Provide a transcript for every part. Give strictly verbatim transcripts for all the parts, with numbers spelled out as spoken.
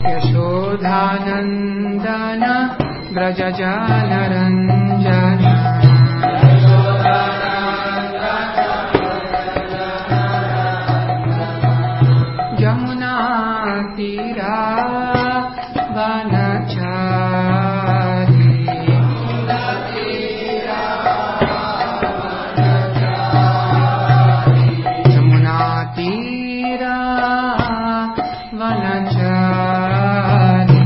यशोधानन्दन व्रजजालरञ्जन यमुनातीरा वनचारी यमुनातीरा वनचारी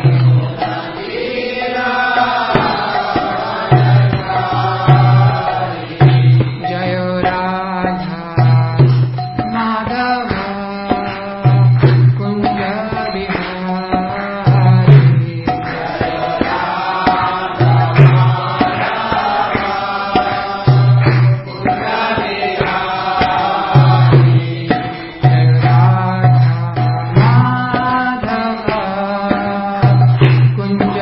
जय राधा माधव कुंज बिहारी जय राधा माधव कुंज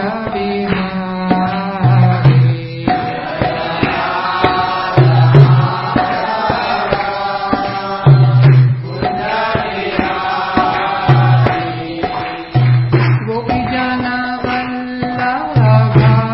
बिहारी गोपीजन वल्लभ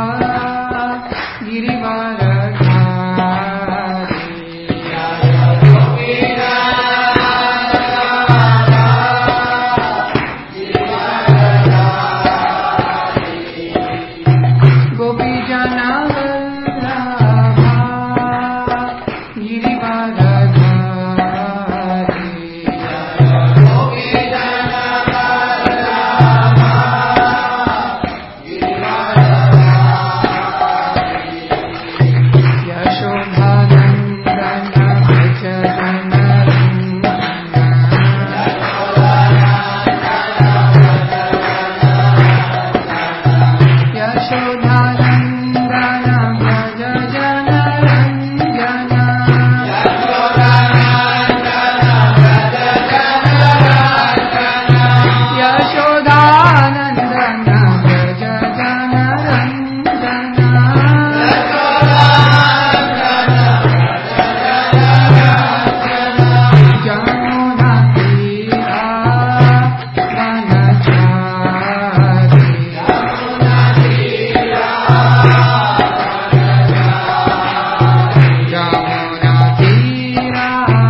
गिरिवरधारी गोपीजन वल्लभ गिरिवरधारी यशोधानन्दन व्रजजनरञ्जन यशोधानन्दन व्रजजनरञ्जन यशोधानन्दन व्रजजनरञ्जन यमुनातीरा वनचारी यमुनातीरा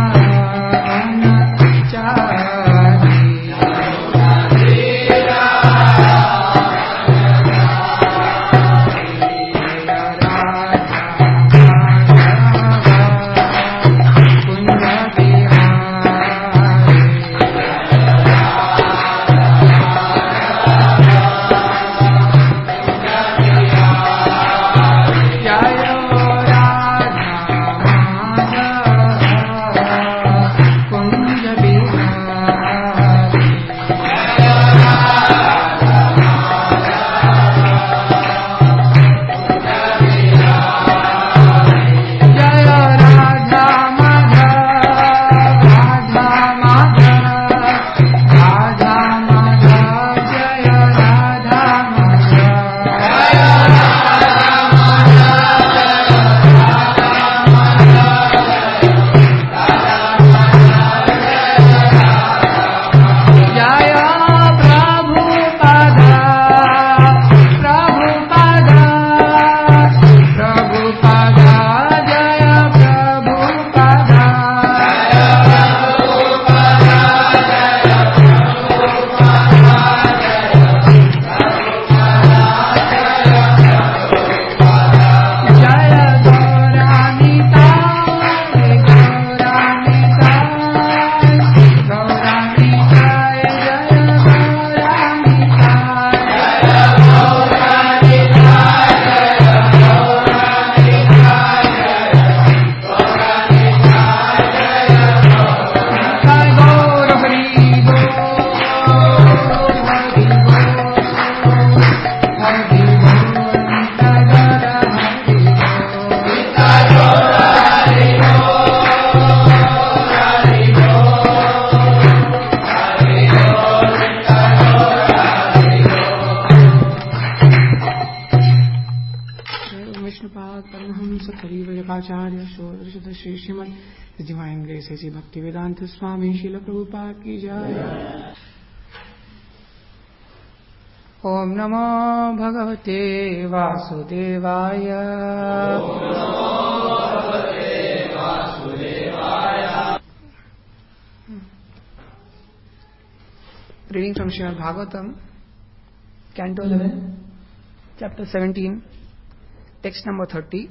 आचार्य शोधृषद श्री श्रीमद डिवाइन ग्रेस ऐसी भक्ति वेदांत स्वामी श्रील प्रभुपाद की जय। Om Namo Bhagavate Vasudevaya. Om Namo Bhagavate Vasudevaya. Reading from Srimad Bhagavatam, Canto eleven, Chapter seventeen, Text number thirty.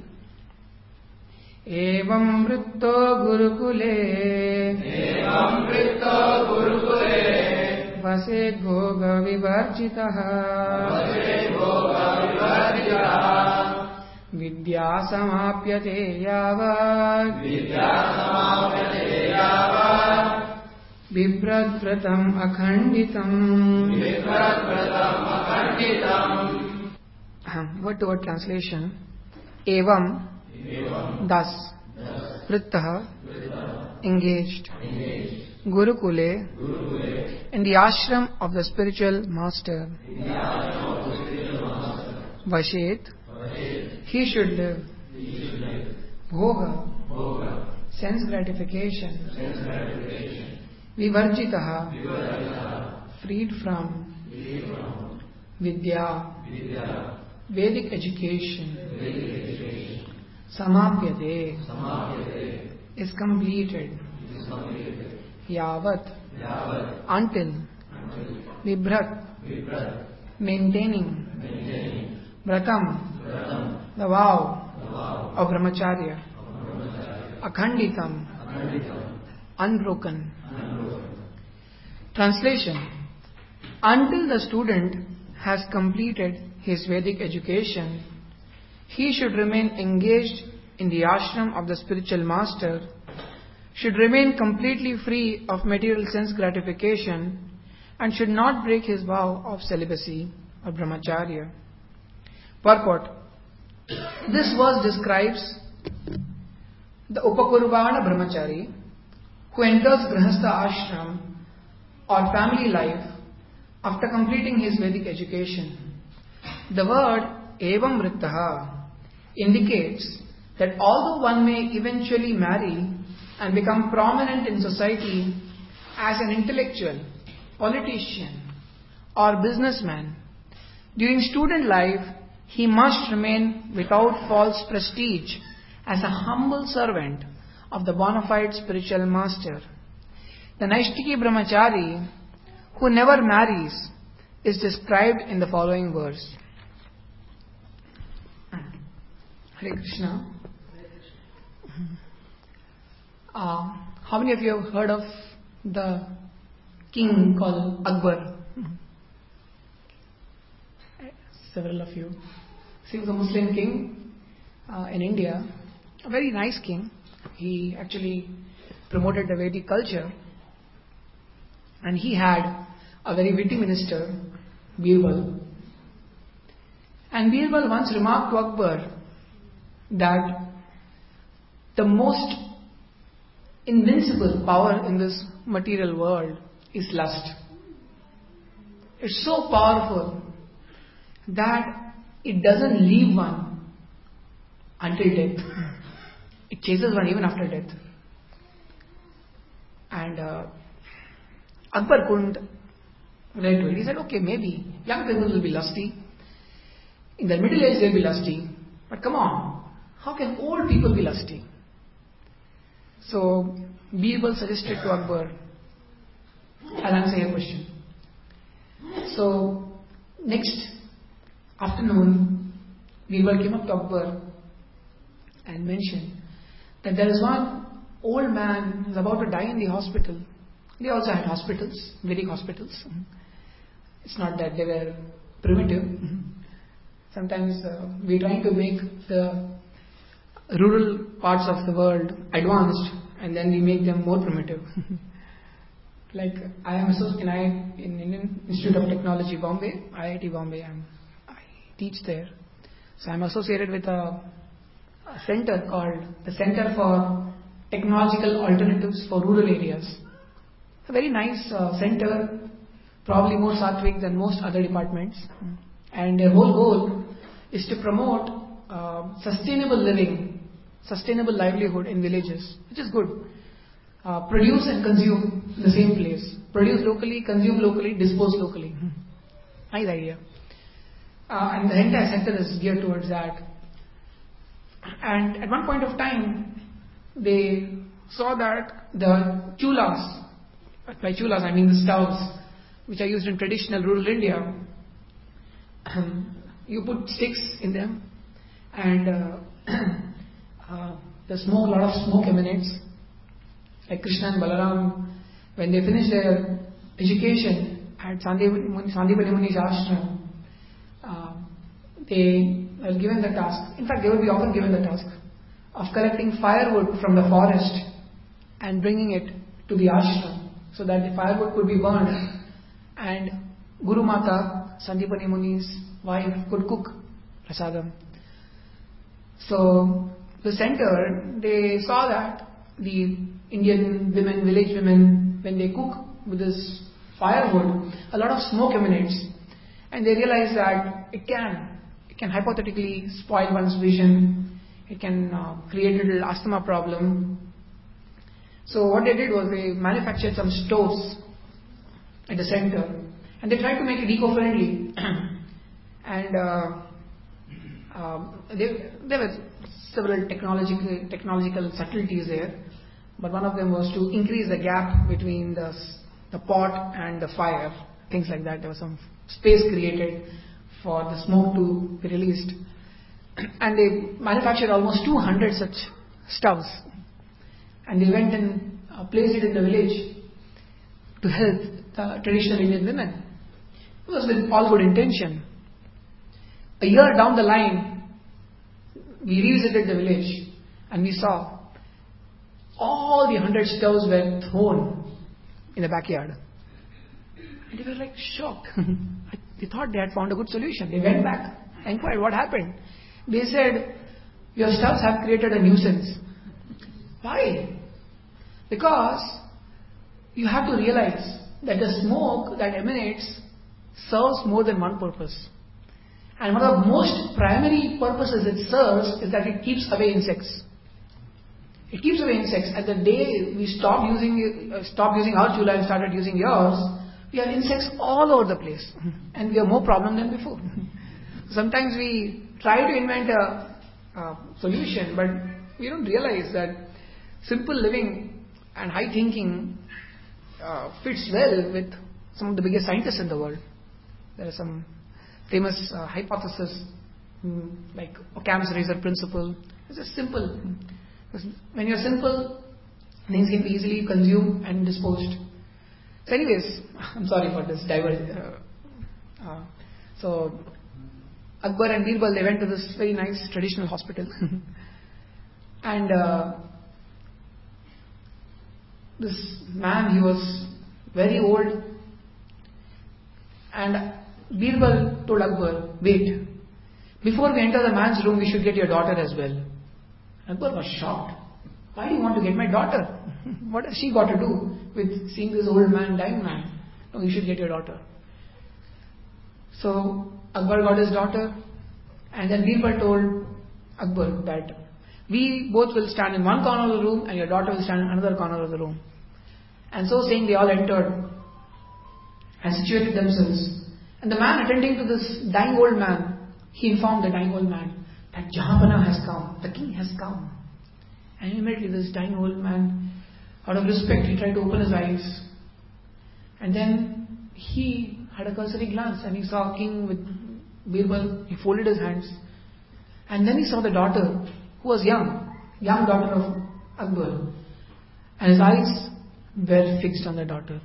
Evam vritto gurukule Evam vritto gurukule Vase goga vivarjitaha Vase goga vivarjitaha Vidya samapyate yavat Vidya samapyate yavat Bibhratvratam akhanditam Bibhratvratam akhanditam. Word to word translation. Evam, Evam. Thus, Vrittaha, engaged, engaged. Gurukule, Gurukule, in the ashram of the spiritual master, Vashet, he should live, Bhoga, Bhoga. Sense gratification, sense gratification. Vivarjitaha, Vivarjitaha. Freed from, freed from. Vidya, Vidya. Vedic education, Vedic education. Samapyate, Samapyate. Is completed, is completed. Yavat, Yavat. Until, until. Vibhrat, Vibhrat. Maintaining, maintaining. Vratam, Vratam. The vow, the vow. Of brahmacharya, of brahmacharya. Akhanditam, Akhanditam. Unbroken. Unbroken. Translation. Until the student has completed his Vedic education, he should remain engaged in the ashram of the spiritual master, should remain completely free of material sense gratification, and should not break his vow of celibacy or brahmacharya. Purport. This verse describes the Upakurvana brahmachari who enters Grihastha ashram or family life after completing his Vedic education. The word Evam Vrittaha indicates that although one may eventually marry and become prominent in society as an intellectual, politician, or businessman, during student life he must remain without false prestige as a humble servant of the bona fide spiritual master. The Naishtiki Brahmachari who never marries is described in the following verse. Hare Krishna. Uh, how many of you have heard of the king called Akbar? Several of you. He was a Muslim king uh, in India. A very nice king. He actually promoted the Vedic culture. And he had a very witty minister, Birbal. And Birbal once remarked to Akbar that the most invincible power in this material world is lust. It's so powerful that it doesn't leave one until death. It chases one even after death. And uh, Akbar couldn't relate to it. He said, okay, maybe young people will be lusty. In their middle age they'll be lusty. But come on, how can old people be lusty? So Birbal suggested to Akbar, I'll answer your question. So next afternoon, Birbal came up to Akbar and mentioned that there is one old man who is about to die in the hospital. They also had hospitals, Vedic hospitals. It's not that they were primitive. Sometimes uh, we're trying to make the rural parts of the world advanced and then we make them more primitive. Like I am associated in Indian Institute of Technology, Bombay, I I T Bombay. I'm, I teach there. So I'm associated with a, a center called the Center for Technological Alternatives for Rural Areas. A very nice uh, center, probably more sattvic than most other departments. And their whole goal is to promote uh, sustainable living, sustainable livelihood in villages, which is good. Uh, produce and consume in the same place. Produce locally, consume locally, dispose locally. Nice idea. Uh, and the entire center is geared towards that. And at one point of time, they saw that the chulas, by chulas I mean the stoves, which are used in traditional rural India, um, you put sticks in them, and uh, uh, the smoke, a lot of smoke emanates. Like Krishna and Balaram, when they finished their education at Sandipani Muni's ashram, uh, they were given the task. In fact, they would be often given the task of collecting firewood from the forest and bringing it to the ashram so that the firewood could be burned and Guru Mata, Sandipani Muni's wife, could cook prasadam. So the center, they saw that the Indian women, village women, when they cook with this firewood, a lot of smoke emanates, and they realize that it can, it can hypothetically spoil one's vision, it can uh, create a little asthma problem. So what they did was they manufactured some stoves at the center, and they tried to make it eco-friendly. and uh, uh, they, there were several technological technological subtleties there, but one of them was to increase the gap between the the pot and the fire, things like that. There was some space created for the smoke to be released, and they manufactured almost two hundred such stoves, and they went and uh, placed it in the village to help the traditional Indian women. It was with all good intention. A year down the line, we revisited the village and we saw all the hundred stoves were thrown in the backyard. And they were like shocked. They thought they had found a good solution. They went back, inquired what happened. They said, your stoves have created a nuisance. Why? Because you have to realize that the smoke that emanates serves more than one purpose. And one of the most primary purposes it serves is that it keeps away insects. It keeps away insects. And the day we stopped using uh, stopped using our chula and started using yours, we have insects all over the place. And we have more problem than before. Sometimes we try to invent a, a solution, but we don't realize that simple living and high thinking uh, fits well with some of the biggest scientists in the world. There are some famous uh, hypothesis mm, like Occam's razor principle. It's just simple. Because when you're simple, things can be easily consumed and disposed. So anyways, I'm sorry for this diverge. Uh, uh, so Akbar and Birbal, they went to this very nice traditional hospital. and uh, this man, he was very old, and Birbal told Akbar, wait, before we enter the man's room, we should get your daughter as well. Akbar was shocked. Why do you want to get my daughter? What has she got to do with seeing this old man, dying man? No, you should get your daughter. So Akbar got his daughter, and then Birbal told Akbar that we both will stand in one corner of the room and your daughter will stand in another corner of the room. And so saying, they all entered and situated themselves. And the man attending to this dying old man, he informed the dying old man that Jahanpana has come, the king has come. And immediately this dying old man, out of respect, he tried to open his eyes. And then he had a cursory glance and he saw a king with Birbal. He folded his hands. And then he saw the daughter, who was young, young daughter of Akbar. And his eyes were fixed on the daughter.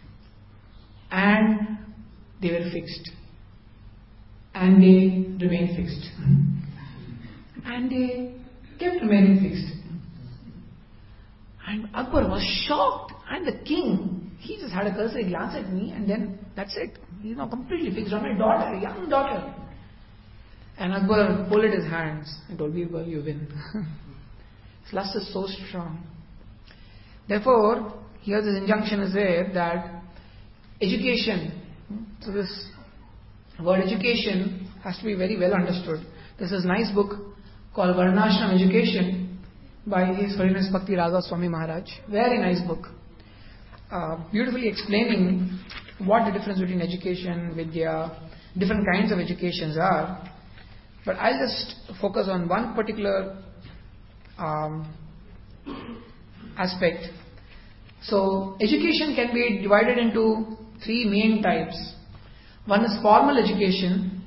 And they were fixed. And they remained fixed. And they kept remaining fixed. And Akbar was shocked. And the king, he just had a cursory glance at me and then that's it. He's now completely fixed on my daughter, a young daughter. And Akbar folded his hands and told Birbal, you win. His lust is so strong. Therefore, here this injunction is there that education, so this word education has to be very well understood. There's this nice book called Varnashram Education by His Holiness Bhakti Raga Swami Maharaj. Very nice book. Uh, beautifully explaining what the difference between education, vidya, different kinds of educations are. But I'll just focus on one particular um, aspect. So, education can be divided into three main types. One is formal education.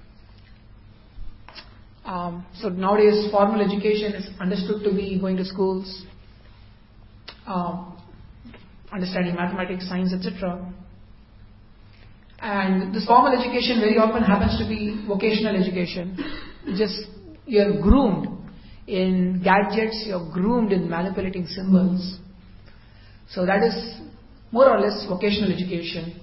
Um, so nowadays, formal education is understood to be going to schools, uh, understanding mathematics, science, et cetera. And this formal education very often happens to be vocational education. Just you're groomed in gadgets, you're groomed in manipulating symbols. So that is more or less vocational education.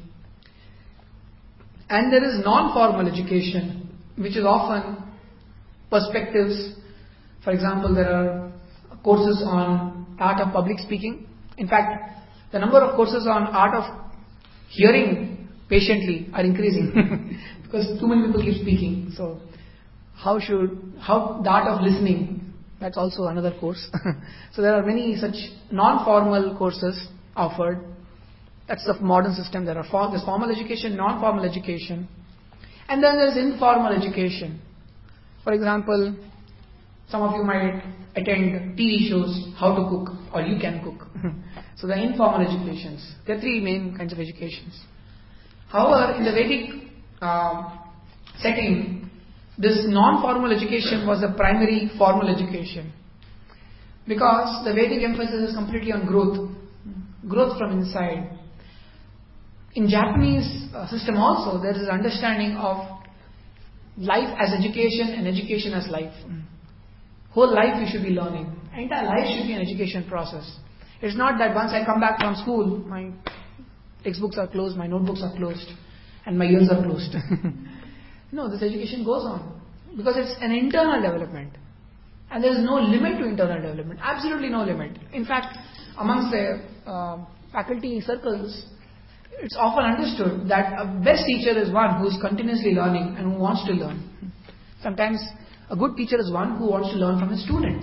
And there is non-formal education, which is often perspectives. For example, there are courses on art of public speaking. In fact, the number of courses on art of hearing patiently are increasing because too many people keep speaking. So, how should how the art of listening? That's also another course. So there are many such non-formal courses offered. That's the modern system. There are for, there's formal education, non-formal education, and then there's informal education. For example, some of you might attend T V shows, how to cook, or you can cook. So the informal educations. There are three main kinds of educations. However, in the Vedic uh, setting, this non-formal education was the primary formal education, because the Vedic emphasis is completely on growth, growth from inside. In Japanese uh, system also, there is an understanding of life as education and education as life. Whole life you should be learning. Entire life should be an education process. It's not that once I come back from school, my textbooks are closed, my notebooks are closed, and my ears are closed. No, this education goes on. Because it's an internal development. And there is no limit to internal development. Absolutely no limit. In fact, amongst the uh, faculty circles, it's often understood that a best teacher is one who is continuously learning and who wants to learn. Sometimes a good teacher is one who wants to learn from his students.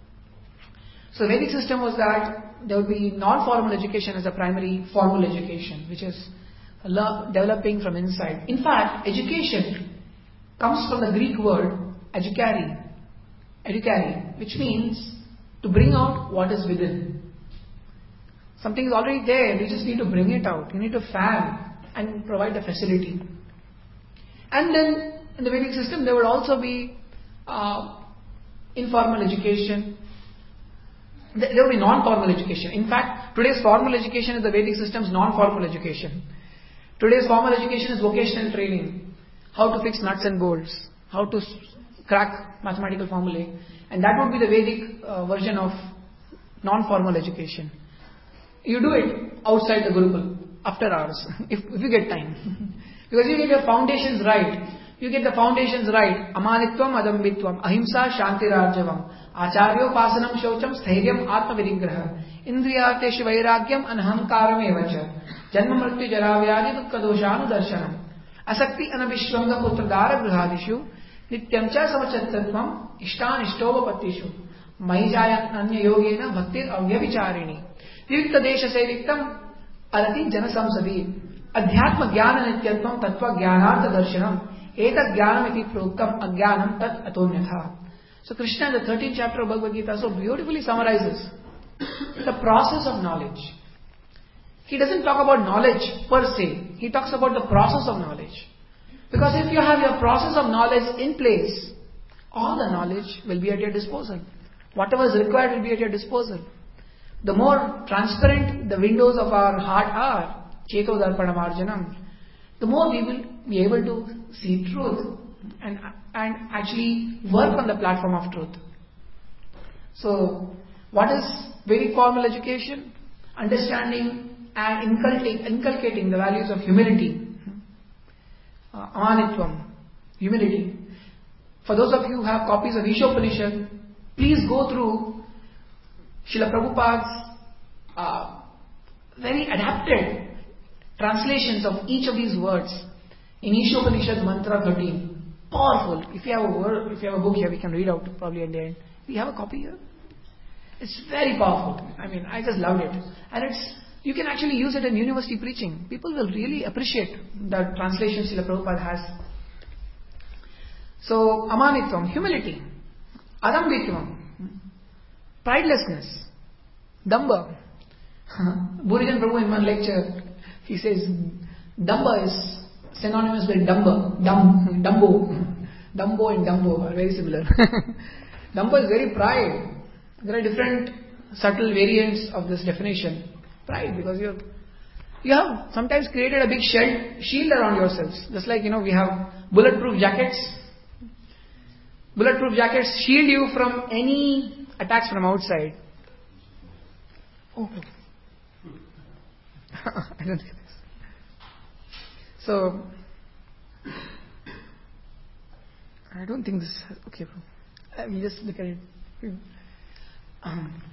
So the Vedic system was that there would be non-formal education as a primary formal education, which is le- developing from inside. In fact, education comes from the Greek word educare, educare, which means to bring out what is within. Something is already there, you just need to bring it out. You need to fan and provide the facility. And then in the Vedic system, there would also be uh, informal education. There would be non-formal education. In fact, today's formal education is the Vedic system's non-formal education. Today's formal education is vocational training. How to fix nuts and bolts. How to crack mathematical formulae. And that would be the Vedic uh, version of non-formal education. You do it outside the Gurukul, after hours, if, if you get time. Because you get your foundations right. You get the foundations right. Amanitvam, adambitvam, ahimsa, shantirarjavam, acharyopasanam, shaucham, stairyam, atma virigraha, indriyarteshu vairagyam, anhankaram evacha, janma mrityu jaravyadi dukkha doshanu darshanam, asakti anabhishvanga putradara grihadishu, nityam cha samachattatvam, ishtan ishtova pattishu, mahijayan anya yogena bhaktir avyavicharini. Vivikta desha seviktam arati janasamsadi adhyatma jnana nityatvam tattva jnanartha darshanam etat jnanam iti proktam ajnanam tat atonyatha. So Krishna in the thirteenth chapter of Bhagavad Gita so beautifully summarizes the process of knowledge. He doesn't talk about knowledge per se. He talks about the process of knowledge. Because if you have your process of knowledge in place, all the knowledge will be at your disposal. Whatever is required will be at your disposal. The more transparent the windows of our heart are, Cheto Darpanam Arjanam, the more we will be able to see truth and, and actually work on the platform of truth. So, what is very formal education? Understanding and inculcating, inculcating the values of humility. Uh, amanitvam, humility. For those of you who have copies of Ishopanishad, please go through Srila Prabhupada's uh, very adapted translations of each of these words in Ishopanishad Mantra thirteen. Powerful. If you have a word, if you have a book here, we can read out probably at the end. We have a copy here. It's very powerful. I mean, I just loved it. And it's You can actually use it in university preaching. People will really appreciate the translation Srila Prabhupada has. So, amanitvam, humility, adambitvam, pridelessness, damba. Burijan Prabhu in one lecture, he says, damba is synonymous with dumba, dum, dumbo. Dumbo and dumbo are very similar. Dumbo is very pride. There are different subtle variants of this definition. Pride, because you you have sometimes created a big shield, shield around yourselves. Just like, you know, we have bulletproof jackets. Bulletproof jackets shield you from any attacks from outside. Oh. I don't think this. So, I don't think this. Okay, let me just look at it. Um,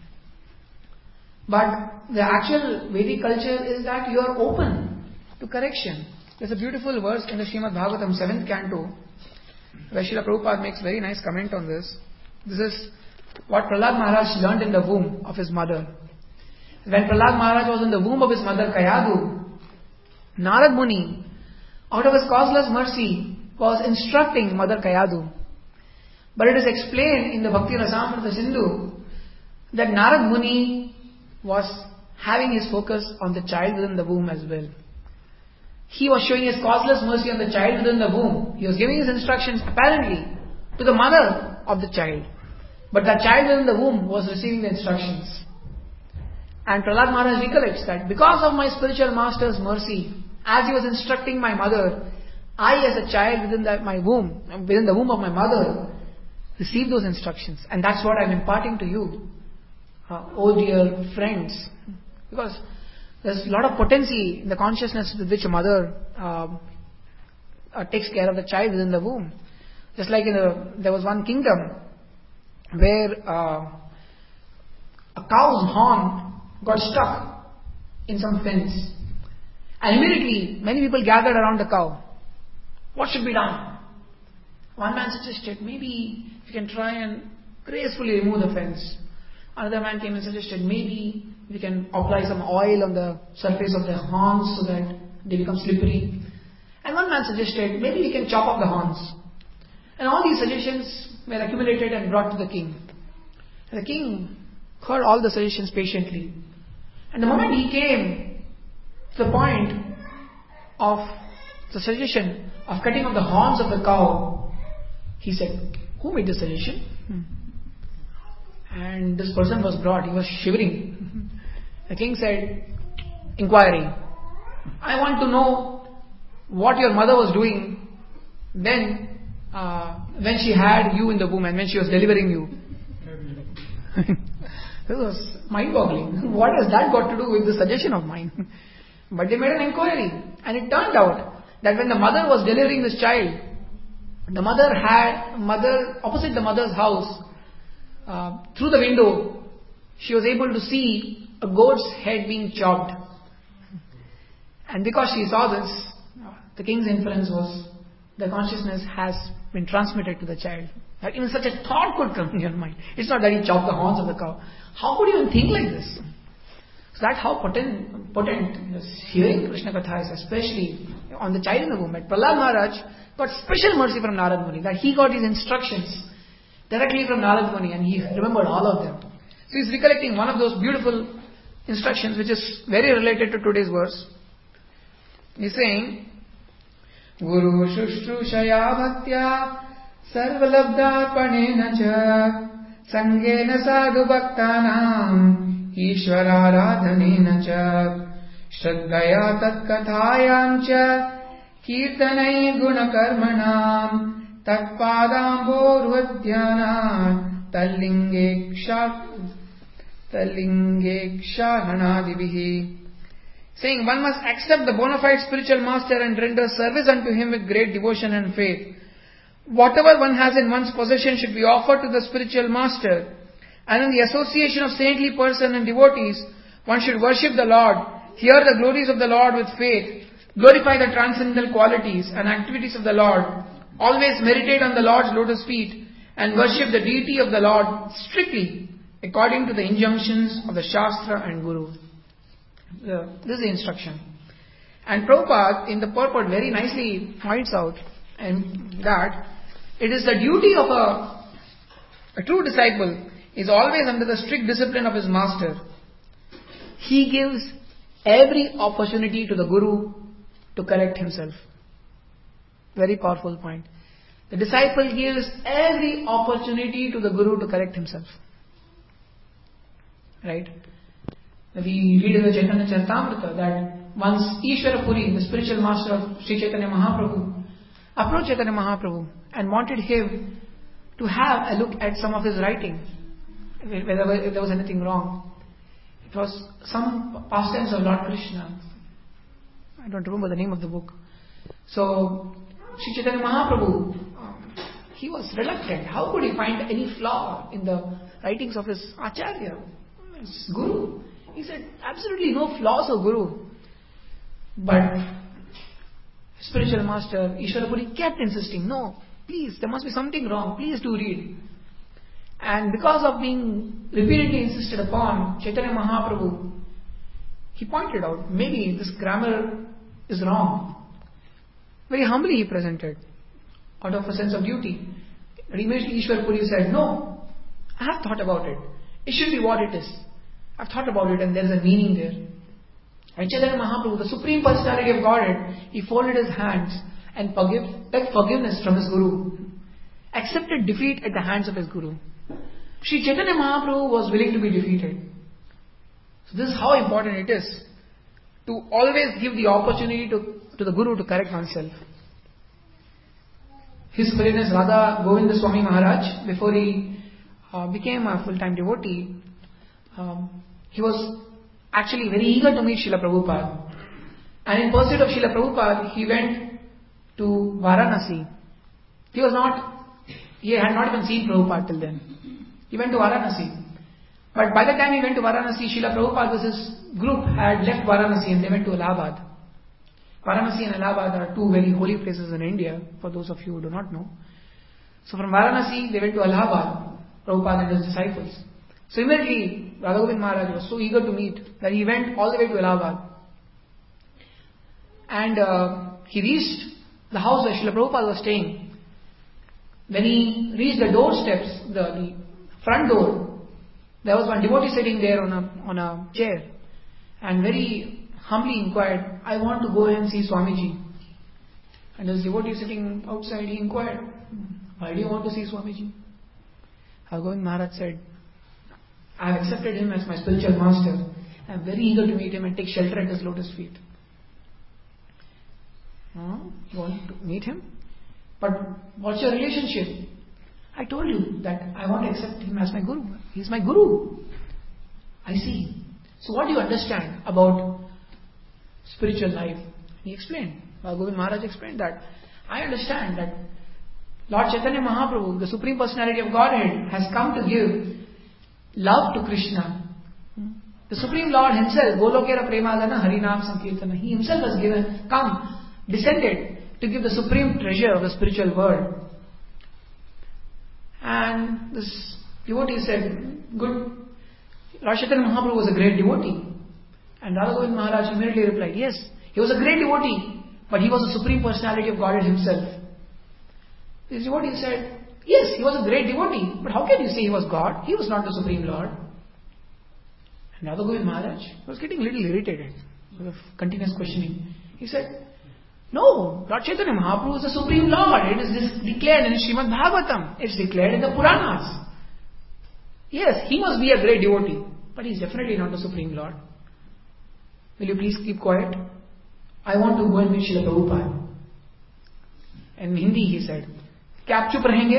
but the actual Vedic culture is that you are open to correction. There's a beautiful verse in the Srimad Bhagavatam, seventh canto, where Srila Prabhupada makes very nice comment on this. This is what Prahlad Maharaj learned in the womb of his mother. When Prahlad Maharaj was in the womb of his mother Kayadu, Narad Muni, out of his causeless mercy, was instructing Mother Kayadu. But it is explained in the Bhakti Rasamrita Sindhu that Narad Muni was having his focus on the child within the womb as well. He was showing his causeless mercy on the child within the womb. He was giving his instructions apparently to the mother of the child. But the child within the womb was receiving the instructions. And Prahlad Maharaj recollects that because of my spiritual master's mercy, as he was instructing my mother, I as a child within the, my womb, within the womb of my mother, received those instructions. And that's what I'm imparting to you, uh, oh dear friends. Because there's a lot of potency in the consciousness with which a mother uh, uh, takes care of the child within the womb. Just like in a, there was one kingdom where uh, a cow's horn got stuck in some fence. And immediately many people gathered around the cow. What should be done? One man suggested, maybe you can try and gracefully remove the fence. Another man came and suggested, maybe we can apply some oil on the surface of the horns so that they become slippery. And one man suggested, maybe we can chop off the horns. And all these suggestions were accumulated and brought to the king. And the king heard all the suggestions patiently. And the moment he came to the point of the suggestion of cutting off the horns of the cow, he said, who made this suggestion? Hmm. And this person was brought. He was shivering. The king said, inquiry. I want to know what your mother was doing then uh, when she had you in the womb and when she was delivering you. This was mind-boggling. What has that got to do with the suggestion of mine? But they made an inquiry, and it turned out that when the mother was delivering this child, the mother had mother opposite the mother's house. Uh, through the window, she was able to see a goat's head being chopped. And because she saw this, the king's inference was the consciousness has been transmitted to the child. That even such a thought could come in your mind. It's not that he chopped the horns of the cow. How could you even think like this? So that's how potent, potent this hearing Krishna Katha is, especially on the child in the womb. But Prahlad Maharaj got special mercy from Narad Muni, that he got his instructions directly from Narad Muni and he remembered all of them. So he's recollecting one of those beautiful instructions which is very related to today's verse. He's saying, Guru Shushrushaya Bhaktya Sarvalabdharpanena Cha Sangena Sadhu Bhaktanam Ishvararadhanena Cha Shraddhaya Tatkathayam Cha Kirtanai Gunakarmanam Tatpadamborvadhyana Tallingeksha Tallingekshahanadivihi. Saying one must accept the bona fide spiritual master and render service unto him with great devotion and faith. Whatever one has in one's possession should be offered to the spiritual master. And in the association of saintly persons and devotees, one should worship the Lord, hear the glories of the Lord with faith, glorify the transcendental qualities and activities of the Lord, always meditate on the Lord's lotus feet, and worship the deity of the Lord strictly according to the injunctions of the Shastra and Guru. Uh, this is the instruction. And Prabhupada in the purport very nicely points out and that it is the duty of a, a true disciple is always under the strict discipline of his master. He gives every opportunity to the Guru to correct himself. Very powerful point. The disciple gives every opportunity to the Guru to correct himself. Right? We read in the Chaitanya Charitamrita that once Ishvara Puri, the spiritual master of Sri Chaitanya Mahaprabhu, approached Chaitanya Mahaprabhu and wanted him to have a look at some of his writing, whether if there was anything wrong. It was some pastimes of Lord Krishna. I don't remember the name of the book. So, Sri Chaitanya Mahaprabhu, um, he was reluctant. How could he find any flaw in the writings of his Acharya, his Guru? He said, absolutely no flaws of Guru. But spiritual master Ishvara Puri kept insisting, no, please, there must be something wrong, please do read. And because of being repeatedly insisted upon, Chaitanya Mahaprabhu, he pointed out, maybe this grammar is wrong. Very humbly he presented, out of a sense of duty. But immediately Ishvara Puri said, no, I have thought about it. It should be what it is. I've thought about it and there's a meaning there. And Chaitanya Mahaprabhu, the Supreme Personality of Godhead, he folded his hands and forgive, begged forgiveness from his Guru. Accepted defeat at the hands of his Guru. Sri Chaitanya Mahaprabhu was willing to be defeated. So this is how important it is to always give the opportunity to, to the Guru to correct oneself. His Holiness Radha Govinda Swami Maharaj, before he uh, became a full-time devotee, um, he was actually very eager to meet Srila Prabhupada. And in pursuit of Srila Prabhupada, he went to Varanasi. He was not, he had not even seen Prabhupada till then. He went to Varanasi. But by the time he went to Varanasi, Srila Prabhupada with his group had left Varanasi and they went to Allahabad. Varanasi and Allahabad are two very holy places in India, for those of you who do not know. So from Varanasi, they went to Allahabad, Prabhupada and his disciples. So immediately, Radha Govind Maharaj was so eager to meet that he went all the way to Allahabad. And uh, he reached the house where Srila Prabhupada was staying. When he reached the doorsteps, the, the front door, there was one devotee sitting there on a, on a chair and very humbly inquired, I want to go and see Swamiji. And this devotee sitting outside, he inquired, why do you want to see Swamiji? Radha Govind Maharaj said, I have accepted him as my spiritual master. I am very eager to meet him and take shelter at his lotus feet. Oh, you want to meet him? But what's your relationship? I told you that I want to accept him as my Guru. He is my Guru. I see. So what do you understand about spiritual life? He explained. Radha Govind Maharaj explained that I understand that Lord Chaitanya Mahaprabhu, the Supreme Personality of Godhead, has come to give love to Krishna. The Supreme Lord himself, Golokera Premadana Harinam Sankirtana, he himself has given, come, descended to give the supreme treasure of the spiritual world. And this devotee said, good, Lord Chaitanya Mahaprabhu was a great devotee. And Radha Govind Maharaj immediately replied, yes, he was a great devotee, but he was the Supreme Personality of Godhead himself. This devotee said, yes, he was a great devotee, but how can you say he was God? He was not the Supreme Lord. And Radha Govind Maharaj was getting a little irritated with continuous questioning. He said, no, Lord Chaitanya Mahaprabhu is the Supreme Lord. It is declared in Srimad Bhagavatam. It's declared in the Puranas. Yes, he must be a great devotee, but he is definitely not the Supreme Lord. Will you please keep quiet? I want to go and meet Srila Prabhupada. And in Hindi he said, क्या आप चुप रहेंगे?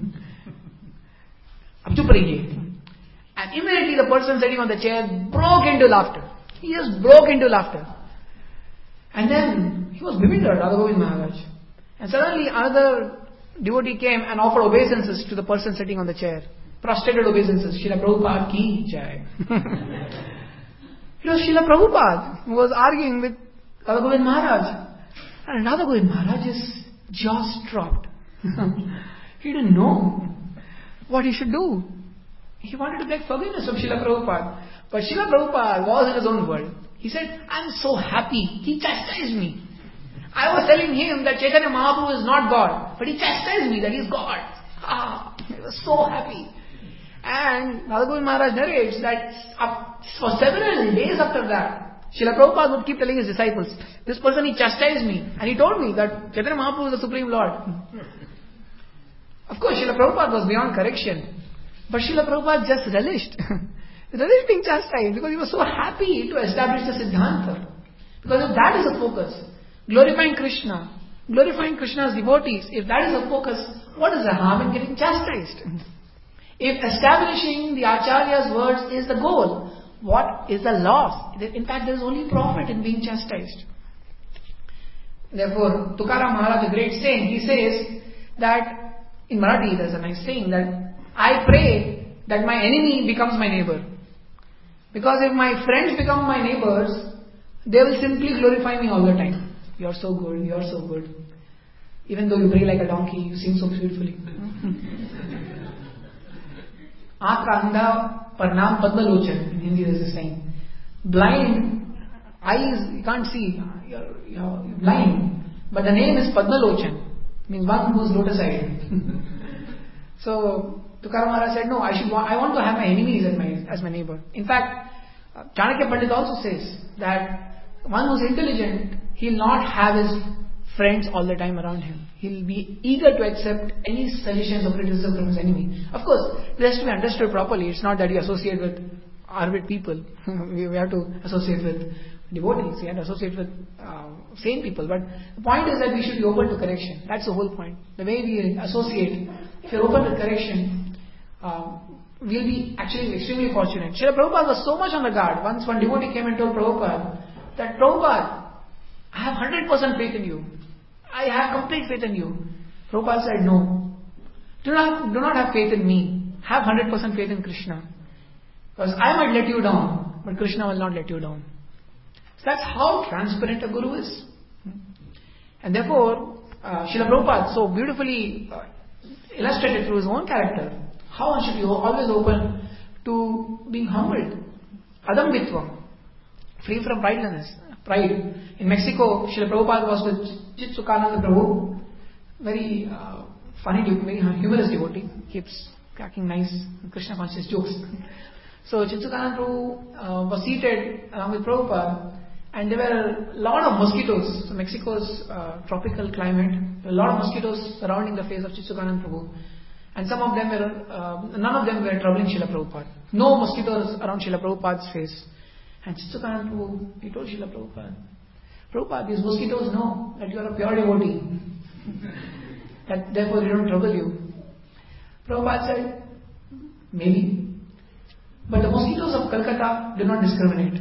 आप चुप रहिए. And immediately the person sitting on the chair broke into laughter. He just broke into laughter. And then he was bewildered, Radha Govind Maharaj. And suddenly another devotee came and offered obeisances to the person sitting on the chair. Prostrated obeisances. Srila Prabhupada ki jai. It was Srila Prabhupada who was arguing with Radha Govind Maharaj. And Radha Govind Maharaj's jaws dropped. He didn't know what he should do. He wanted to beg forgiveness of Srila Prabhupada. But Srila Prabhupada was in his own world. He said, I'm so happy. He chastised me. I was telling him that Chaitanya Mahaprabhu is not God, but he chastised me that he is God. Ah, I was so happy. And Radha Maharaj narrates that up for several days after that, Srila Prabhupada would keep telling his disciples, this person, he chastised me. And he told me that Chaitanya Mahaprabhu is the Supreme Lord. Of course, Srila Prabhupada was beyond correction. But Srila Prabhupada just relished. He relished being chastised because he was so happy to establish the Siddhanta. Because if that is a focus, glorifying Krishna, glorifying Krishna's devotees, if that is a focus, what is the harm in getting chastised? If establishing the Acharya's words is the goal, what is the loss? In fact, there is only profit in being chastised. Therefore, Tukaram Maharaj, a great saint, he says that, in Marathi there is a nice saying that, I pray that my enemy becomes my neighbor. Because if my friends become my neighbors, they will simply glorify me all the time. You are so good, you are so good. Even though you pray like a donkey, you sing so beautifully. Aankh ka andha parnaam padmalochan. In Hindi there is a saying. Blind, eyes, you can't see, you're, you're blind. But the name is Padmalochan, means one who is lotus-eyed. So, Tukaram Maharaj said, no, I should want, I want to have my enemies as my, as my neighbor. In fact, uh, Chanakya Pandit also says that one who is intelligent, he'll not have his friends all the time around him. He'll be eager to accept any suggestions or criticism from his enemy. Of course, this has to be understood properly. It's not that you associate with arvid people. we have to associate with devotees. We have to associate with uh, sane people. But the point is that we should be open to correction. That's the whole point. The way we associate, if you're open to correction, uh, we'll be actually extremely fortunate. Srila Prabhupada was so much on the guard. Once one devotee came and told Prabhupada that, Prabhupada, I have one hundred percent faith in you. I have complete faith in you. Prabhupada said, no. Do not, do not have faith in me. Have one hundred percent faith in Krishna. Because I might let you down, but Krishna will not let you down. So that's how transparent a guru is. And therefore, uh, Srila Prabhupada so beautifully uh, illustrated through his own character how one should be always open to being humbled. Adambitvam, free from prideliness. Pride. In Mexico, Srila Prabhupada was with Chitsukananda Prabhu, very uh, funny, very humorous devotee, keeps cracking nice Krishna conscious jokes. So Chitsukananda Prabhu uh, was seated along with Prabhupada, and there were a lot of mosquitoes. So Mexico's uh, tropical climate, there were a lot of mosquitoes surrounding the face of Chitsukananda Prabhu. And some of them were, uh, none of them were troubling Srila Prabhupada. No mosquitoes around Srila Prabhupada's face. And Chitsukananda Prabhu, he told Srila Prabhupada, Prabhupada, these mosquitoes know that you are a pure devotee. That therefore they don't trouble you. Prabhupada said, maybe. But the mosquitoes of Calcutta do not discriminate.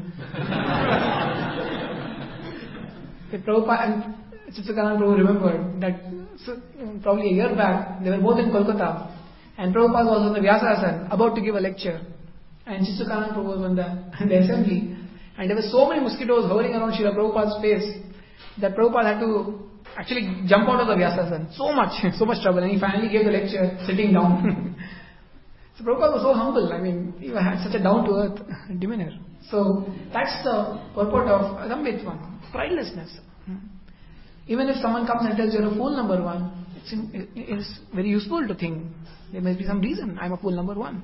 Prabhupada and Chitsukananda Prabhu remembered that so, probably a year back, they were both in Kolkata, and Prabhupada was on the Vyasasana about to give a lecture, and Chitsukananda Prabhu was on the, in the assembly, and there were so many mosquitoes hovering around Srila Prabhupada's face that Prabhupada had to actually jump out of the Vyasasana. So much, so much trouble, and he finally gave the lecture sitting down. So Prabhupada was so humble, I mean, he had such a down-to-earth demeanor. So that's the purport of Adambitvam, pridelessness. Even if someone comes and tells you you're a fool number one, it's, it's very useful to think. There must be some reason I'm a fool number one.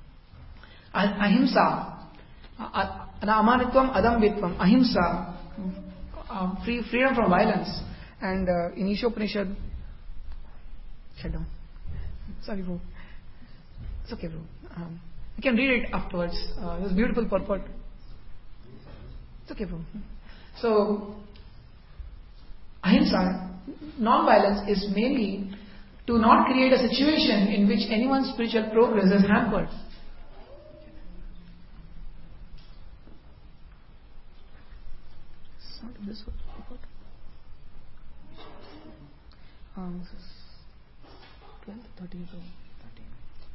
Ahimsa, amanitvam, adambitvam, ahimsa, uh, free, freedom from violence. And uh, in Ishopanishad, shut down. Sorry, bro. It's okay, bro. Um, you can read it afterwards. Uh, it was beautiful purport. It's okay, bro. So, ahimsa, non-violence, is mainly to not create a situation in which anyone's spiritual progress is hampered. It's not this one. Um, this is twelve, thirteen, thirteen.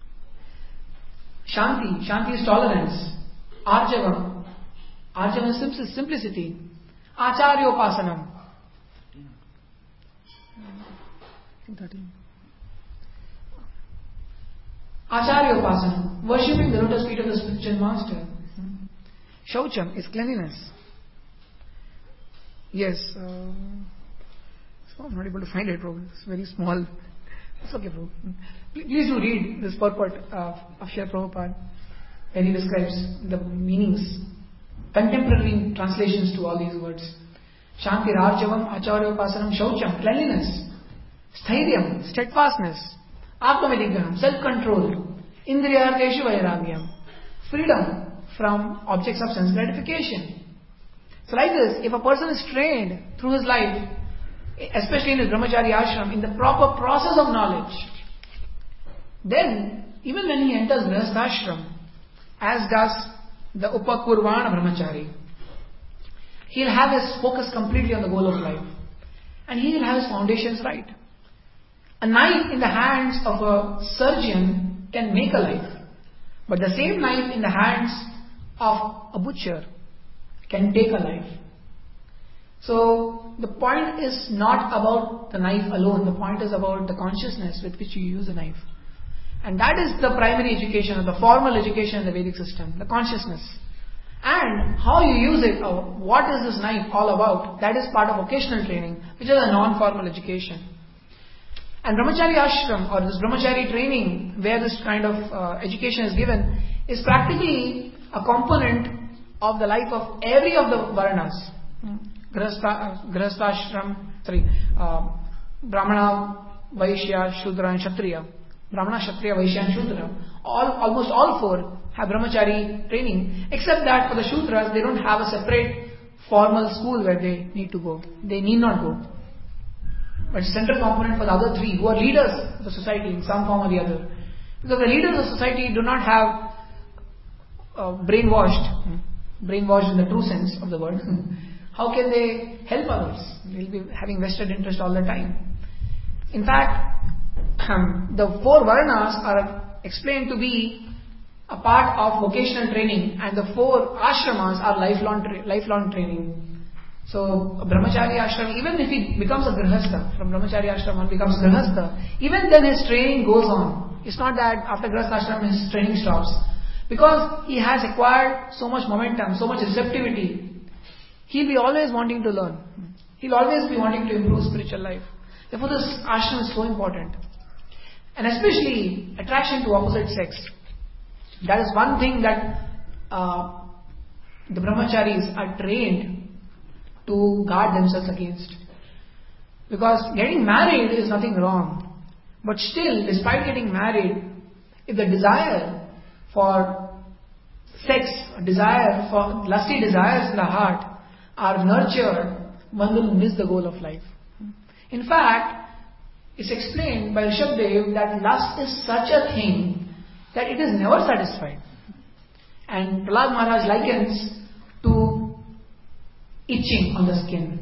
Shanti. Shanti is tolerance. Arjavam. Arjavam is simplicity. Acharyopasanam. thirteen. Acharyopasanam. Worshipping the lotus feet of the spiritual master. Shaucham is cleanliness. Yes. Uh, so I'm not able to find it, Prabhu. It's very small. It's okay, Prabhu. Please do read this purport uh, of Srila Prabhupada, when he describes the meanings, contemporary translations to all these words. Shanti Rarjavam, Acharyopasanam, Shaucham, cleanliness, Stairyam, steadfastness, Atmavediganam, self-control, Indriyarteshu Vairagyam, freedom from objects of sense gratification. So like this, if a person is trained through his life, especially in his brahmachari ashram, in the proper process of knowledge, then even when he enters grihasthashram, as does the Upakurvana brahmachari, he'll have his focus completely on the goal of life. And he will have his foundations right. A knife in the hands of a surgeon can make a life. But the same knife in the hands of a butcher can take a life. So the point is not about the knife alone. The point is about the consciousness with which you use the knife. And that is the primary education, or the formal education in the Vedic system, the consciousness. And how you use it, or what is this knife all about, that is part of vocational training, which is a non-formal education. And Brahmachari Ashram, or this Brahmachari training, where this kind of uh, education is given, is practically a component of the life of every of the Varnas. Grihastha, Grihasthashram, sorry, uh, Brahmana, Vaishya, Shudra and Kshatriya. Brahmana, Kshatriya, Vaishya and Shudra. All, almost all four have brahmachari training, except that for the Shudras, they don't have a separate formal school where they need to go. They need not go. But it's a central component for the other three, who are leaders of the society in some form or the other. Because the leaders of society do not have uh, brainwashed, brainwashed in the true sense of the word. How can they help others? They'll be having vested interest all the time. In fact, um, the four Varnas are explained to be a part of vocational training, and the four ashramas are lifelong tra- lifelong training. So, a brahmachari ashram, even if he becomes a grihastha, from brahmachari ashram one becomes grihastha, even then his training goes on. It's not that after grihastha ashram his training stops. Because he has acquired so much momentum, so much receptivity, he'll be always wanting to learn. He'll always be wanting to improve spiritual life. Therefore this ashram is so important. And especially attraction to opposite sex. That is one thing that uh, the brahmacharis are trained to guard themselves against. Because getting married is nothing wrong. But still, despite getting married, if the desire for sex, desire for lusty desires in the heart are nurtured, one will miss the goal of life. In fact, it's explained by Rishabdev that lust is such a thing that it is never satisfied. And Prahlad Maharaj likens to itching on the skin.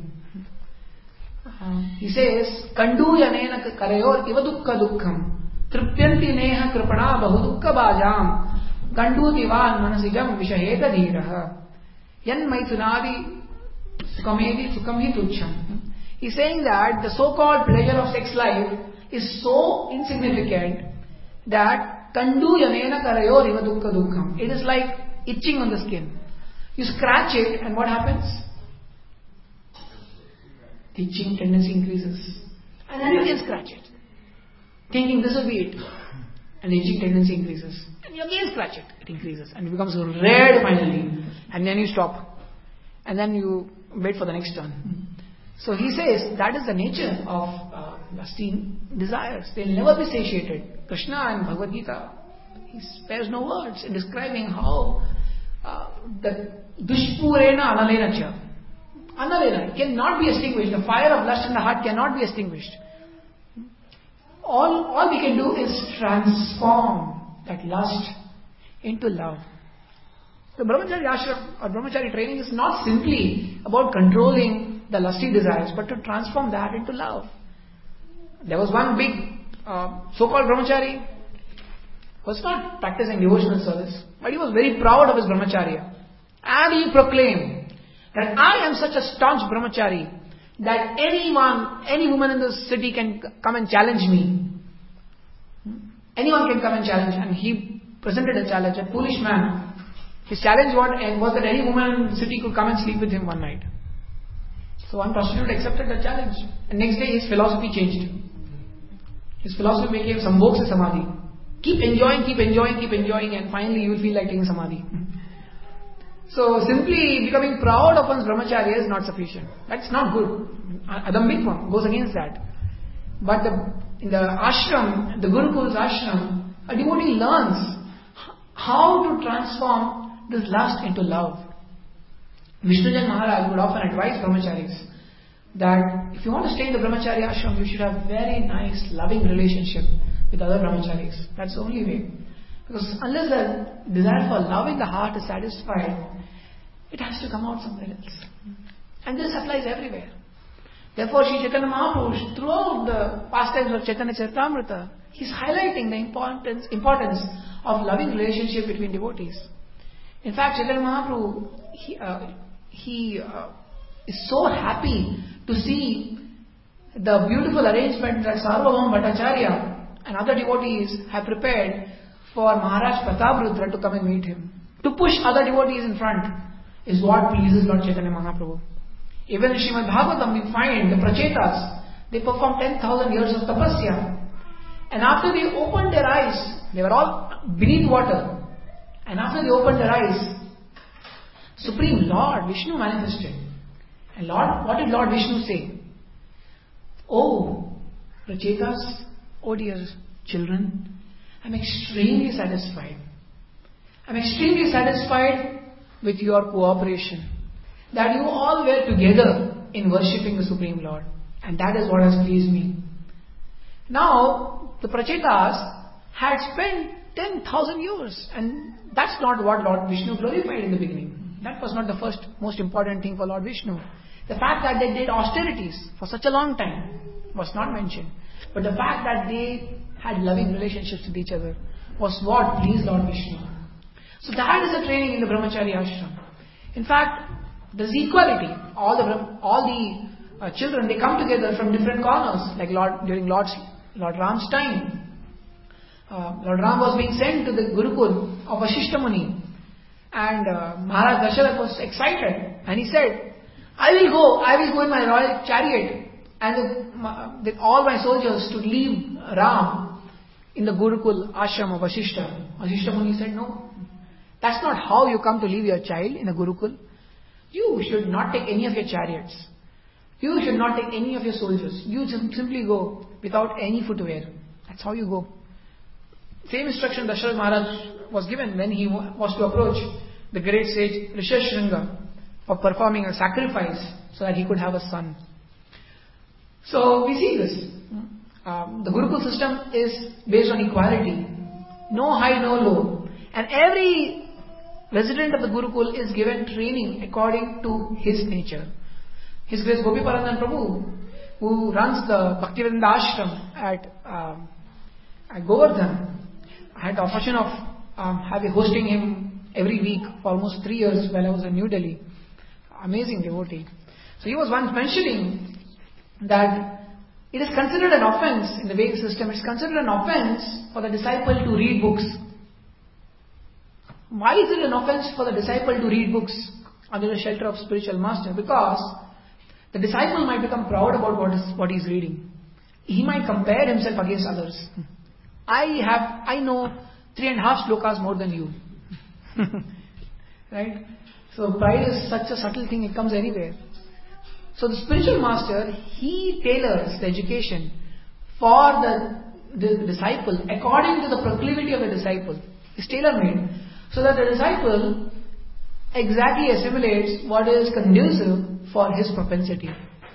Uh, he says, Kandu yanena karayor iva dukkha dukkham tripyanti neha kripana bahu dukkha bhajam kandu divan manasijam vishaheta dhiraha yan maitunadi sukamedi sukamhi tucham. He's saying that the so-called pleasure of sex life is so insignificant that kandu yanena karayor iva dukkha dukkham. It is like itching on the skin. You scratch it and what happens? The itching tendency increases. And then you again scratch it. Thinking this will be it. And the itching tendency increases. And you again scratch it. It increases. And it becomes red finally. And then you stop. And then you wait for the next turn. So he says that is the nature of uh, lusty desires. They'll never be satiated. Krishna and Bhagavad Gita, he spares no words in describing how uh, the dushpurena analena cha. Analena cannot be extinguished. The fire of lust in the heart cannot be extinguished. All, all we can do is transform that lust into love. The brahmachari ashram or brahmachari training is not simply about controlling the lusty desires, but to transform that into love. There was one big uh, so-called brahmachari who was not practicing devotional service, but he was very proud of his brahmacharya. And he proclaimed that I am such a staunch brahmachari that anyone, any woman in the city can come and challenge me. Anyone can come and challenge. And he presented a challenge, a foolish man. His challenge was that any woman in the city could come and sleep with him one night. So one prostitute accepted the challenge. And next day his philosophy changed. His philosophy became Sambhog se Samadhi. Keep enjoying, keep enjoying, keep enjoying, and finally you will feel like taking Samadhi. So simply becoming proud of one's brahmacharya is not sufficient. That's not good. Adambitvam goes against that. But the, in the ashram, the Gurukul's ashram, a devotee learns how to transform this lust into love. Vishnujan Maharaj would often advise brahmacharis that if you want to stay in the brahmacharya ashram, you should have very nice, loving relationship with other brahmacharis. That's the only way. Because unless the desire for love in the heart is satisfied, it has to come out somewhere else. And this applies everywhere. Therefore, Sri Chaitanya Mahaprabhu, throughout the pastimes of Chaitanya Charitamrita, he's highlighting the importance, importance of loving relationship between devotees. In fact, Chaitanya Mahaprabhu, he, uh, he uh, is so happy to see the beautiful arrangement that Sarvabhauma Bhattacharya and other devotees have prepared for Maharaj Prataprudra to come and meet him. To push other devotees in front is what pleases Lord Chaitanya Mahaprabhu. Even in Srimad Bhagavatam we find the Prachetas, they performed ten thousand years of tapasya. And after they opened their eyes, they were all beneath water. And after they opened their eyes, Supreme Lord Vishnu manifested. And Lord, what did Lord Vishnu say? Oh, Prachetas, oh dear children, I'm extremely satisfied. I'm extremely satisfied with your cooperation. That you all were together in worshipping the Supreme Lord. And that is what has pleased me. Now, the Prachetas had spent ten thousand years. And that's not what Lord Vishnu glorified in the beginning. That was not the first most important thing for Lord Vishnu. The fact that they did austerities for such a long time was not mentioned. But the fact that they had loving relationships with each other was what pleased Lord Vishnu. So that is the training in the Brahmacharya ashram. In fact, there's equality. All the all the uh, children, they come together from different corners, like Lord during Lord's, Lord Ram's time. Uh, Lord Ram was being sent to the Gurukul of Vasishtha Muni, and uh, Maharaj Dasharatha was excited, and he said, "I will go. I will go in my royal chariot, and with, with all my soldiers to leave Ram in the Gurukul ashram of Vasishtha." Vasishtha Muni said, "No, that's not how you come to leave your child in a Gurukul. You should not take any of your chariots. You should not take any of your soldiers. You just simply go without any footwear. That's how you go." Same instruction Dasharatha Maharaj was given when he was to approach the great sage Rishashringa for performing a sacrifice so that he could have a son. So we see this. Um, the Gurukul system is based on equality. No high, no low. And every resident of the Gurukul is given training according to his nature. His Grace Gopiparandan Prabhu, who runs the Bhaktivedanta ashram at, um, at Govardhan, I had the opportunity of um, having hosting him every week for almost three years while I was in New Delhi. Amazing devotee. So he was once mentioning that it is considered an offense in the Vedic system. It is considered an offense for the disciple to read books. Why is it an offense for the disciple to read books under the shelter of spiritual master? Because the disciple might become proud about what is what he is reading. He might compare himself against others. I have, I know three and a half slokas more than you. Right? So pride is such a subtle thing, it comes anywhere. So the spiritual master, he tailors the education for the, the disciple according to the proclivity of the disciple. It's tailor-made. So that the disciple exactly assimilates what is conducive for his propensity.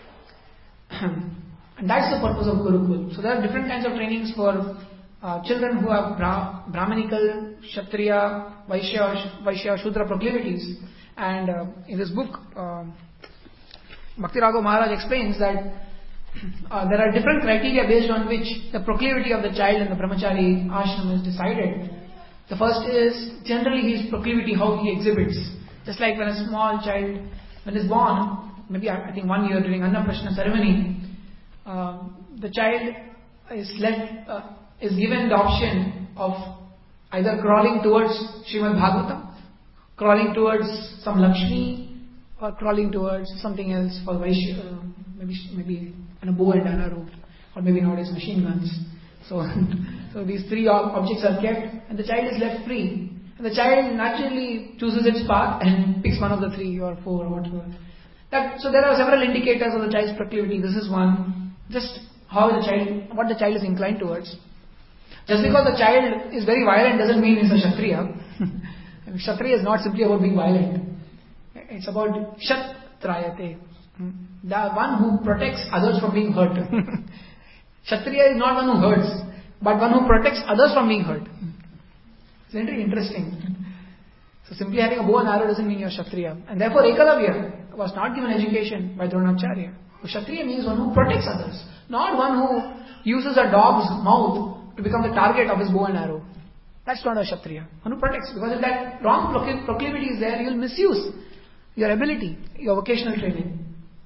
And that's the purpose of Gurukul. So there are different kinds of trainings for uh, children who have Bra- Brahmanical, Kshatriya, Vaishya, Vaishya, Shudra proclivities. And uh, in this book, uh, Bhakti Raghav Maharaj explains that uh, there are different criteria based on which the proclivity of the child in the Brahmachari ashram is decided. The first is generally his proclivity, how he exhibits. Just like when a small child, when is born, maybe I think one year during Annaprashna ceremony, uh, the child is led, uh, is given the option of either crawling towards Srimad Bhagavatam, crawling towards some Lakshmi, or crawling towards something else for Vaishya, uh, maybe maybe in a bow and arrow, or maybe nowadays machine guns. So, so these three ob- objects are kept, and the child is left free. And the child naturally chooses its path and picks one of the three or four or whatever. That, so there are several indicators of the child's proclivity. This is one. Just how the child, what the child is inclined towards. Just because the child is very violent doesn't mean he's a Kshatriya. Kshatriya is not simply about being violent. It's about Kshatrayate. The one who protects others from being hurt. Kshatriya is not one who hurts, but one who protects others from being hurt. It's very interesting. So simply having a bow and arrow doesn't mean you're Kshatriya. And therefore Ekalavya was not given education by Dronacharya. Kshatriya means one who protects others, not one who uses a dog's mouth to become the target of his bow and arrow. That's not a Kshatriya. One who protects. Because if that wrong proclivity is there, you'll misuse your ability, your vocational training.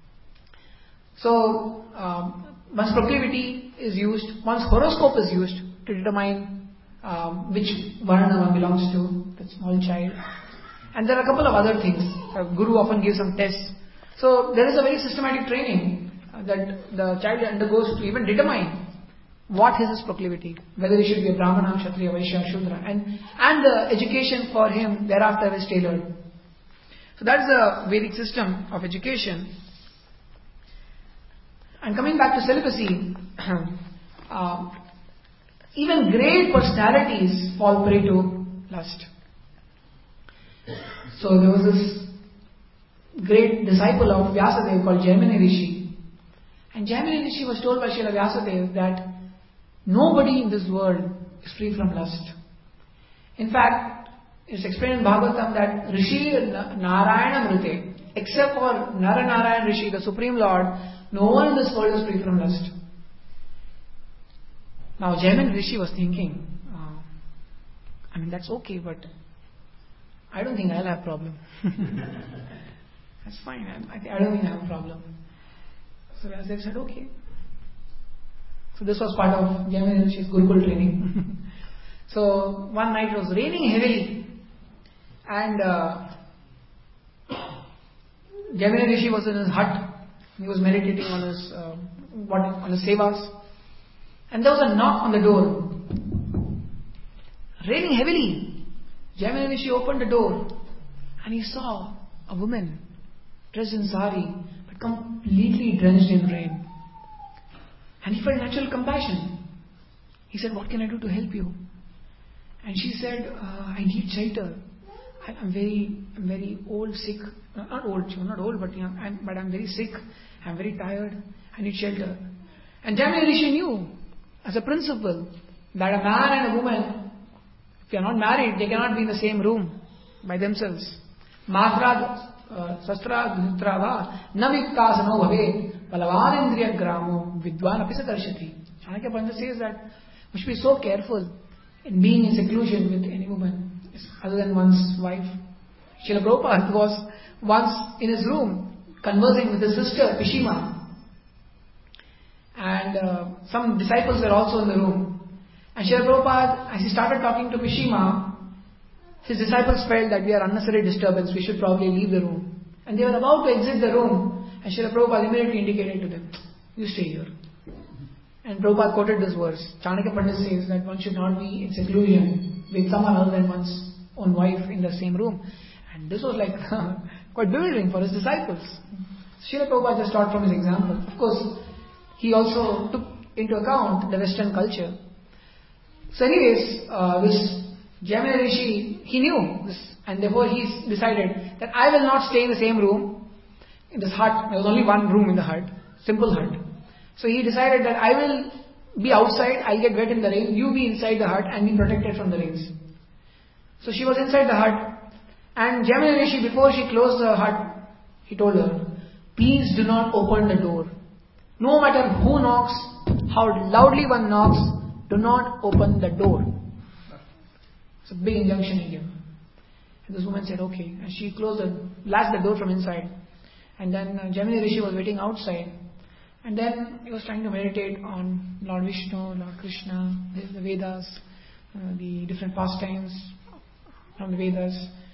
So, um, one's proclivity is used, one's horoscope is used to determine um, which varna one belongs to, the small child. And there are a couple of other things. A guru often gives some tests. So, there is a very systematic training uh, that the child undergoes to even determine what is his proclivity, whether he should be a Brahmana, Kshatriya, Vaishya, Shudra, and, and the education for him thereafter is tailored. So that's the Vedic system of education. And coming back to celibacy, uh, even great personalities fall prey to lust. So there was this great disciple of Vyasadeva called Jaimini Rishi. And Jaimini Rishi was told by Srila Vyasadeva that nobody in this world is free from lust. In fact, it's explained in Bhagavatam that Rishi Narayana Mrute, except for Nara Narayana Rishi, the Supreme Lord, no one in this world is free from lust. Now Jaimini Rishi was thinking, uh, I mean that's okay, but I don't think I'll have a problem. That's fine, I, I, I don't think I have a problem. So Vyasadeva said, okay. So this was part of Jaimini Rishi's Gurukul training. So one night it was raining heavily, and uh, Jaimini Rishi was in his hut. He was meditating on his uh, what on his sevas, and there was a knock on the door. Raining heavily. Jaimini Rishi opened the door, and he saw a woman dressed in sari but completely drenched in rain. And he felt natural compassion. He said, "What can I do to help you?" And she said, uh, "I need shelter. I, I'm very, I'm very old, sick. Uh, not old, she was not old, but you know, I'm, but I'm very sick. I'm very tired. I need shelter." And Jaimini Rishi knew, as a principle, that a man and a woman, if they are not married, they cannot be in the same room by themselves. Matra sastra dhutrava navikasano bhave palavanindriya gramo vidwan apisa darshati. Chanakya Pandit says that we should be so careful in being in seclusion with any woman other than one's wife. Srila Prabhupada was once in his room conversing with his sister Pishima, and uh, some disciples were also in the room. And Srila Prabhupada, as he started talking to Pishima, his disciples felt that we are unnecessary disturbance, we should probably leave the room. And they were about to exit the room, and Srila Prabhupada immediately indicated to them, "You stay here." And Prabhupada quoted this verse. Chanakya Pandit says that one should not be in seclusion with someone other than one's own wife in the same room. And this was like quite bewildering for his disciples. Srila Prabhupada just taught from his example. Of course, he also took into account the Western culture. So anyways, uh, this Jaimini Rishi, he knew this, and therefore he decided that I will not stay in the same room, in this hut. There was only one room in the hut, simple hut. So he decided that I will be outside, I'll get wet in the rain, you be inside the hut and be protected from the rains. So she was inside the hut, and Jaimini Rishi, before she closed the hut, he told her, "Please do not open the door. No matter who knocks, how loudly one knocks, do not open the door." It's a big injunction he gave. And this woman said, "Okay." And she closed the, latched the door from inside. And then uh, Jaimini Rishi was waiting outside. And then he was trying to meditate on Lord Vishnu, Lord Krishna, the, the Vedas, uh, the different pastimes from the Vedas.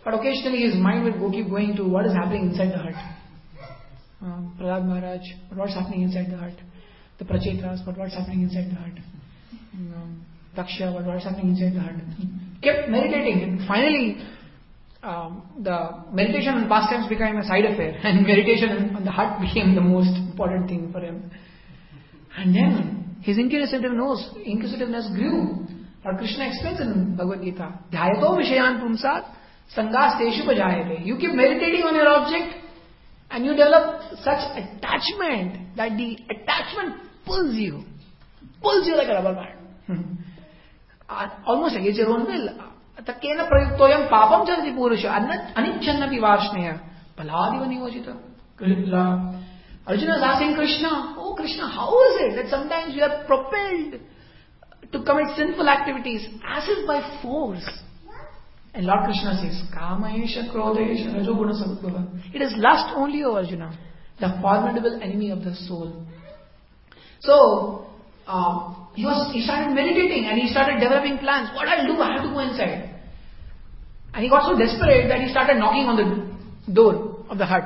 But occasionally his mind would go, keep going to what is happening inside the hut. Um, Prahlad Maharaj, but what's happening inside the hut? The Prachetas, but what's happening inside the hut? Um, Daksha, but what's happening inside the hut? He kept meditating, and finally um, the meditation on pastimes became a side affair, and meditation on the hut became the most important thing for him. And then his inquisitiveness, inquisitiveness grew. Lord Krishna explains in Bhagavad Gita, Dhyato Vishayan Pumsat Sangas Teshu Pajayate. You keep meditating on your object and you develop such attachment that the attachment pulls you. Pulls you like a rubber band. Hmm. Uh, almost against your own will. Takkena prayuktoyam papam chanti purusha anichannapi varshneya paladiva nivojita. Kripla. Arjuna is asking Krishna, oh Krishna, how is it that sometimes we are propelled to commit sinful activities as if by force? And Lord Krishna says, Kamaesha Krodesha Rajoguna Samudbhava. It is lust only, O Arjuna, the formidable enemy of the soul. So, uh, he was he started meditating and he started developing plans. What I'll do, I have to go inside. And he got so desperate that he started knocking on the door of the hut.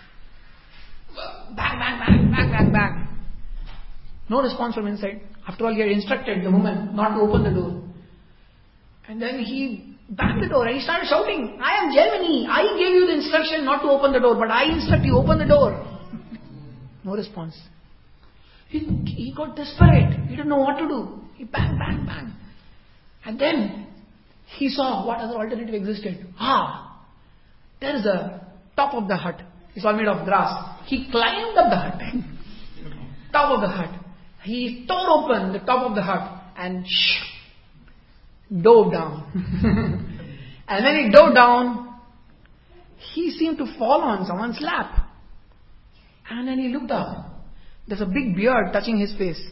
Bang, bang, bang, bang, bang, bang. No response from inside. After all, he had instructed the woman not to open the door. And then he banged the door and he started shouting, I am Germany. I gave you the instruction not to open the door, but I instruct you, open the door. No response. He, he got desperate. He didn't know what to do. He bang, bang, bang. And then he saw what other alternative existed. Ah, there is a top of the hut. It's all made of grass. He climbed up the hut. Top of the hut. He tore open the top of the hut and shh, dove down. And when he dove down, he seemed to fall on someone's lap. And then he looked up. There's a big beard touching his face.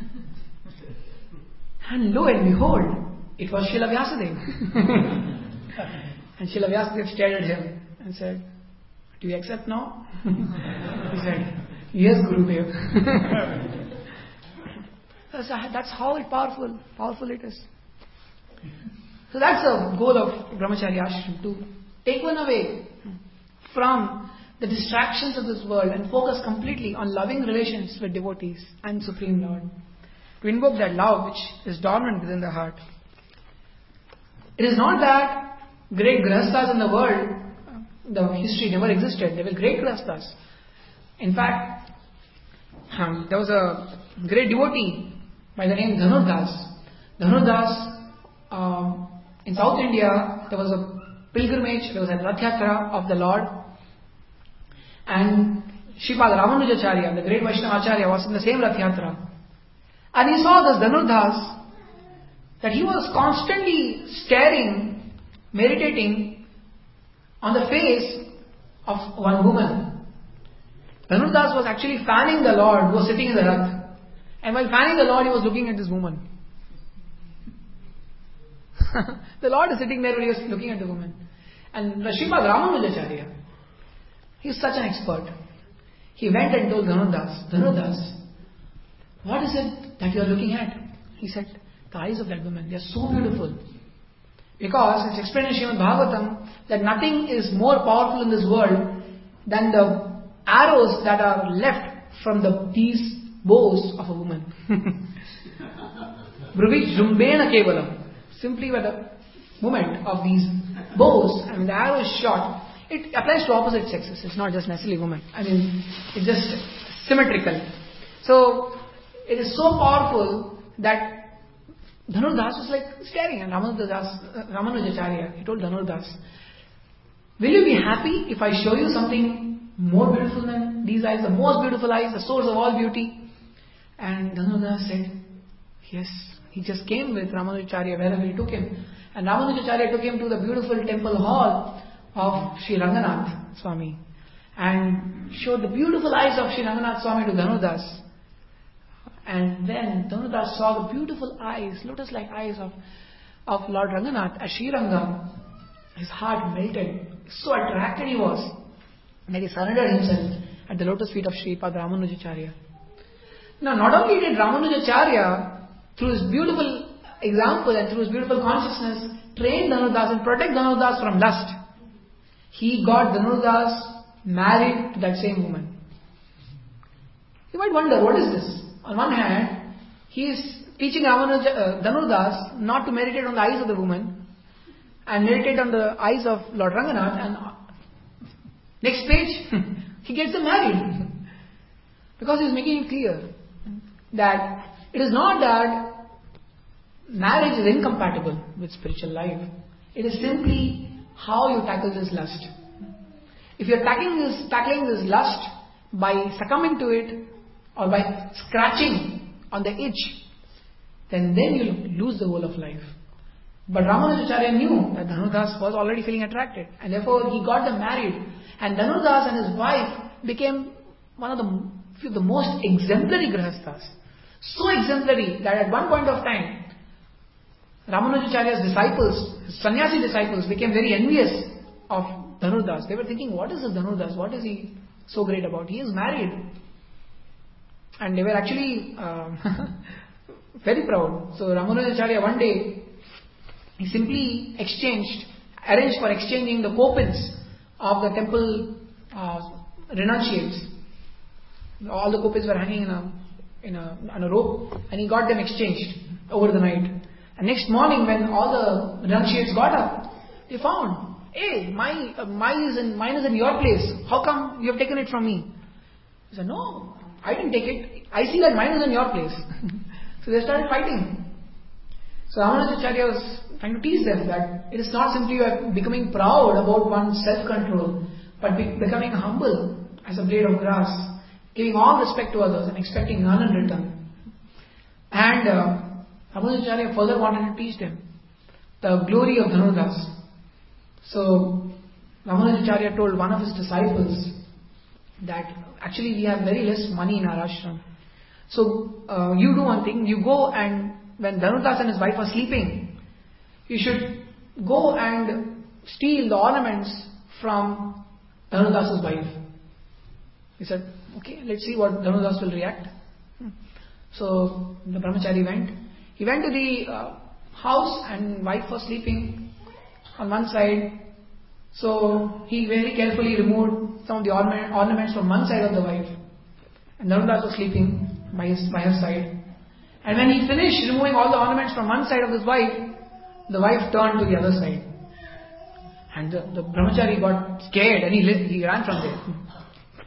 And lo and behold, it was Srila Vyasadeva. And Srila Vyasadeva stared at him and said, do you accept now? He said, yes, Gurudev. That's how it powerful, powerful it is. So that's the goal of Brahmacharya Ashram, to take one away from the distractions of this world and focus completely on loving relations with devotees and Supreme Lord. To invoke that love which is dormant within the heart. It is not that great grihasthas in the world, the history never existed. They were great grihasthas. In fact, um, there was a great devotee by the name Dhanurdas. Dhanurdas, um, in South India, there was a pilgrimage, there was a Rath Yatra of the Lord. And Sripad Ramanujacharya, the great Vaishnava Acharya, was in the same Rath Yatra. And he saw this Dhanurdas, that he was constantly staring, meditating on the face of one woman. Dhanurdas was actually fanning the Lord who was sitting in the Rath. And while fanning the Lord, he was looking at this woman. The Lord is sitting there when he was looking at the woman. And Sripad Ramanujacharya, he is such an expert. He went and told Dhanurdas, Dhanurdas, what is it that you are looking at? He said, the eyes of that woman, they are so beautiful. Because it's explained in Srimad Bhagavatam that nothing is more powerful in this world than the arrows that are left from the these bows of a woman. Bruvich Jumbena Kevalam. Simply by the movement of these bows, and the arrow is shot. It applies to opposite sexes. It's not just necessarily women. I mean, it's just symmetrical. So, it is so powerful that Dhanurdas was like staring at Ramanujas, Ramanujacharya. He told Dhanurdas, will you be happy if I show you something more beautiful than these eyes, the most beautiful eyes, the source of all beauty? And Dhanurdas said, yes. He just came with Ramanujacharya wherever he took him. And Ramanujacharya took him to the beautiful temple hall of Sri Ranganath Swami and showed the beautiful eyes of Sri Ranganath Swami to Dhanurdas. And then Dhanurdas saw the beautiful eyes, lotus-like eyes of, of Lord Ranganath at Sri Rangam. His heart melted. So attracted he was that he surrendered himself at the lotus feet of Sripad Ramanujacharya. Now, not only did Ramanujacharya, through his beautiful example and through his beautiful consciousness, train Dhanurdas and protect Dhanurdas from lust. he got Dhanurdas married to that same woman. You might wonder, what is this? On one hand, he is teaching Ramanuja, uh, Dhanurdas not to meditate on the eyes of the woman and meditate on the eyes of Lord Ranganath, and next page, he gets them married. Because he is making it clear that it is not that marriage is incompatible with spiritual life. It is simply how you tackle this lust. If you are tackling this, tackling this lust by succumbing to it or by scratching on the itch, then then you lose the whole of life. But Ramanujacharya knew that Dhanurdas was already feeling attracted, and therefore he got them married. And Dhanurdas and his wife became one of the few of the most exemplary grihasthas. So exemplary that at one point of time, Ramanujacharya's disciples, his sannyasi disciples, became very envious of Dhanurdas. They were thinking, what is this Dhanurdas? What is he so great about? He is married. And they were actually uh, very proud. So Ramanujacharya one day, he simply exchanged, arranged for exchanging the kopins of the temple uh, renunciates. All the kopins were hanging in a, in a, on a rope, and he got them exchanged over the night. And next morning, when all the renunciates got up, they found, hey, my, uh, mine, is in, mine is in your place. How come you have taken it from me? He said, no, I didn't take it. I see that mine is in your place. So they started fighting. So Ramanujacharya was trying to teach them that it is not simply becoming proud about one's self-control, but be, becoming humble as a blade of grass, giving all respect to others and expecting none in return. And uh, Ramanujacharya further wanted to teach them the glory of Dhanurdas. So Ramanujacharya told one of his disciples that actually we have very less money in our ashram. So uh, you do one thing, you go and when Dhanurdas and his wife are sleeping, you should go and steal the ornaments from Dhanurdas' wife. He said, okay, let's see what Dhanurdas will react. So the brahmachari went. He went to the uh, house and wife was sleeping on one side. So he very carefully removed some of the ornament, ornaments from one side of the wife. And Dhanurdas was sleeping by, his, by her side. And when he finished removing all the ornaments from one side of his wife, the wife turned to the other side. And the, the brahmachari got scared and he, he ran from there.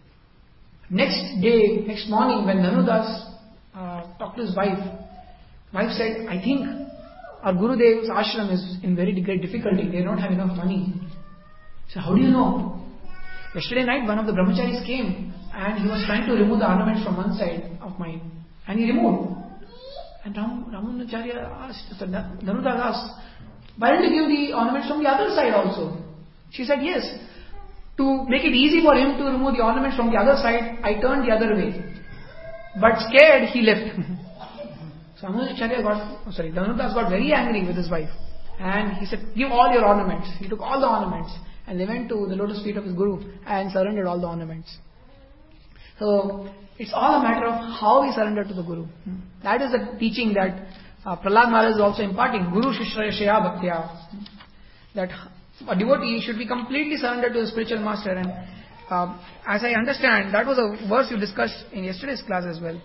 Next day, next morning, when Dhanurdas uh, talked to his wife, wife said, I think our Gurudev's ashram is in very great difficulty. They don't have enough money. So how do you know? Yesterday night, one of the brahmacharis came and he was trying to remove the ornaments from one side of mine. And he removed. And Ram, Ramanujacharya asked, so Dhanurdas asked, why don't you give the ornaments from the other side also? She said, yes. To make it easy for him to remove the ornaments from the other side, I turned the other way. But scared, he left. So Ramanujacharya got, oh sorry, Dhanurdas got very angry with his wife. And he said, give all your ornaments. He took all the ornaments. And they went to the lotus feet of his guru and surrendered all the ornaments. So, it's all a matter of how we surrender to the Guru. That is the teaching that uh, Prahlad Maharaj is also imparting. Guru Shishraya Bhaktya. That a devotee should be completely surrendered to the spiritual master. And uh, as I understand, that was a verse you discussed in yesterday's class as well.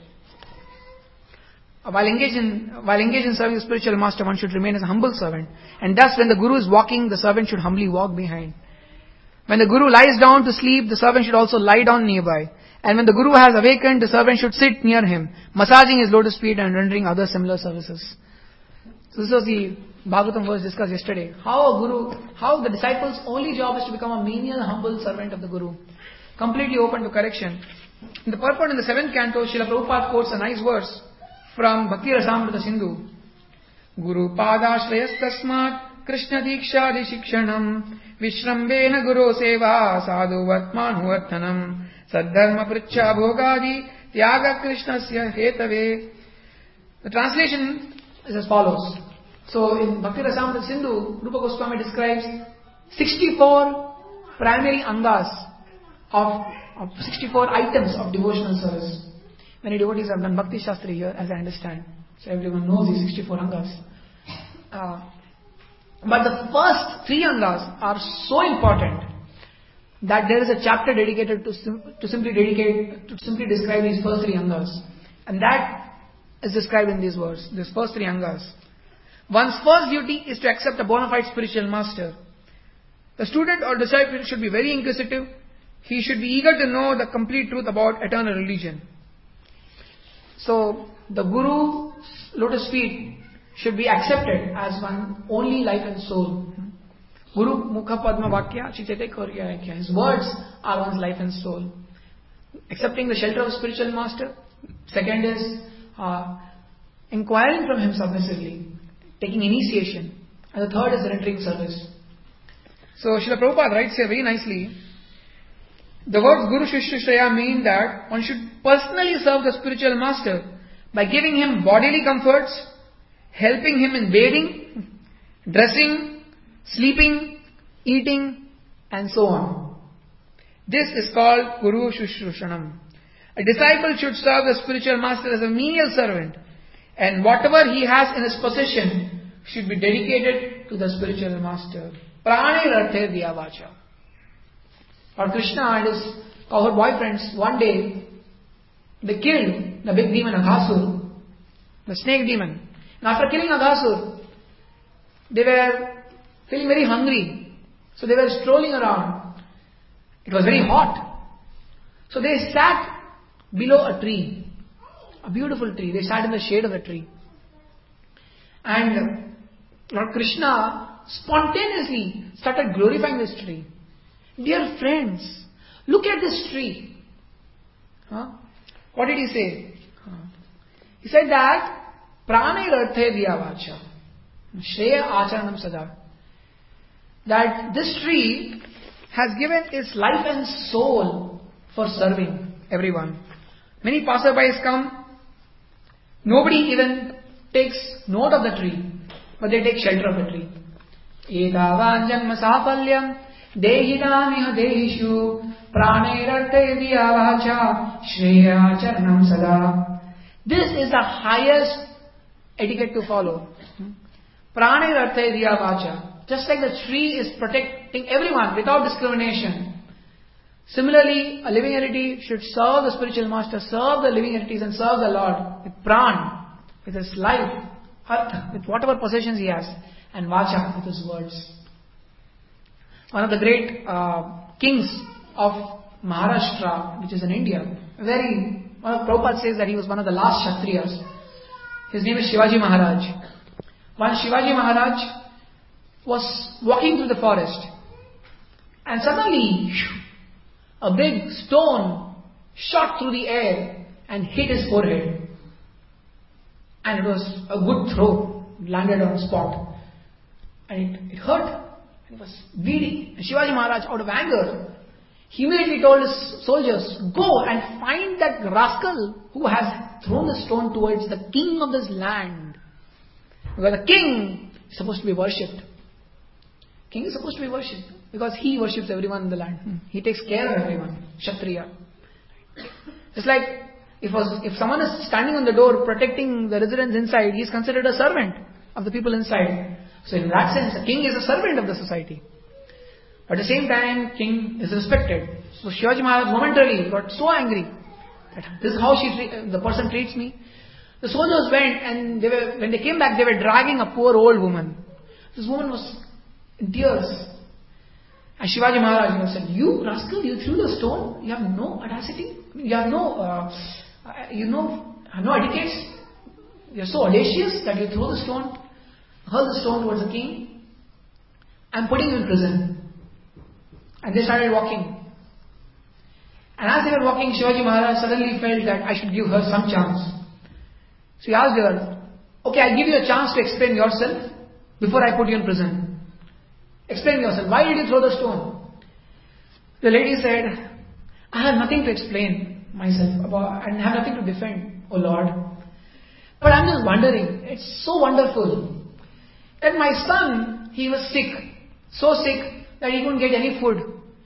Uh, while engaged in while engaged in serving the spiritual master, one should remain as a humble servant. And thus, when the Guru is walking, the servant should humbly walk behind. When the Guru lies down to sleep, the servant should also lie down nearby. And when the Guru has awakened, the servant should sit near him, massaging his lotus feet and rendering other similar services. So this was the Bhagavatam verse discussed yesterday. How a Guru, how the disciple's only job is to become a menial, humble servant of the Guru, completely open to correction. In the purport in the seventh canto, Srila Prabhupada quotes a nice verse from Bhakti Rasamrita Sindhu. Guru Padashrayas Tasmat Krishna Dikshadi Shikshanam Vishrambena Guru Seva Sadhu Vatmanu Vattanam Saddharma Pricha Bhogadi Tyaga Krishnasya Hetave. The translation is as follows. So in Bhakti Rasamrita Sindhu, Rupa Goswami describes sixty-four primary angas of, of sixty-four items of devotional service. Many devotees have done Bhakti Shastri here, as I understand. So everyone knows these sixty-four angas. Uh, but the first three angas are so important that there is a chapter dedicated to, to simply dedicate, to simply describe these first three angas. And that is described in these words, these first three angas. One's first duty is to accept a bona fide spiritual master. The student or disciple should be very inquisitive. He should be eager to know the complete truth about eternal religion. So, the Guru's lotus feet should be accepted as one only life and soul. Guru Mukha Padma Vakya Chichete Korya Aikya. His words are one's life and soul. Accepting the shelter of spiritual master. Second is uh, inquiring from him submissively, taking initiation. And the third is rendering service. So Srila Prabhupada writes here very nicely, the words Guru Shishya Shraya mean that one should personally serve the spiritual master by giving him bodily comforts, helping him in bathing, dressing, sleeping, eating, and so on. This is called Guru Shushrushyanam. A disciple should serve the spiritual master as a menial servant, and whatever he has in his possession should be dedicated to the spiritual master. Prane Rarthe Vyavacha. Lord Krishna and his cowherd boyfriends, one day, they killed the big demon Aghasur, the snake demon. And after killing Aghasur, they were feeling very hungry. So they were strolling around. It was very hot. So they sat below a tree, a beautiful tree. They sat in the shade of the tree. And Lord Krishna spontaneously started glorifying this tree. Dear friends, look at this tree. Huh? What did he say? Huh? He said that Prane Rarthe Vyavacha Shreya Acharanam Sada. That this tree has given its life and soul for serving everyone. Many passerbys come, nobody even takes note of the tree, but they take shelter of the tree. Etavan janma safalyam dehidamiha dehishu pranerarte vyavacha shreya charanam sada. This is the highest etiquette to follow. Pranerarte vyavacha. Just like the tree is protecting everyone without discrimination. Similarly, a living entity should serve the spiritual master, serve the living entities and serve the Lord with pran, with his life, artha, with whatever possessions he has, and vacha, with his words. One of the great uh, kings of Maharashtra, which is in India, very, one of Prabhupada says that he was one of the last Kshatriyas. His name is Shivaji Maharaj. One Shivaji Maharaj was walking through the forest, and suddenly a big stone shot through the air and hit his forehead. And it was a good throw, landed on the spot. And it, it hurt. It was bleeding. And Shivaji Maharaj, out of anger, he immediately told his soldiers, go and find that rascal who has thrown the stone towards the king of this land. Because the king is supposed to be worshipped. King is supposed to be worshipped because he worships everyone in the land. He takes care of everyone. Kshatriya. It's like if was, if someone is standing on the door protecting the residents inside, he is considered a servant of the people inside. So in that sense, a king is a servant of the society. But at the same time, king is respected. So Shivaji Maharaj momentarily got so angry that this is how she treat, the person treats me. The soldiers went and they were, when they came back, they were dragging a poor old woman. This woman was in tears. And Shivaji Maharaj said, you rascal, you threw the stone, you have no audacity, you have no, uh, you know, no etiquette, you are so audacious that you throw the stone, hurl the stone towards the king, I am putting you in prison. And they started walking. And as they were walking, Shivaji Maharaj suddenly felt that I should give her some chance. So he asked her, okay, I'll give you a chance to explain yourself before I put you in prison. Explain yourself. Why did you throw the stone? The lady said, I have nothing to explain myself about and have nothing to defend, O Lord. But I'm just wondering, it's so wonderful that my son, he was sick, so sick that he couldn't get any food.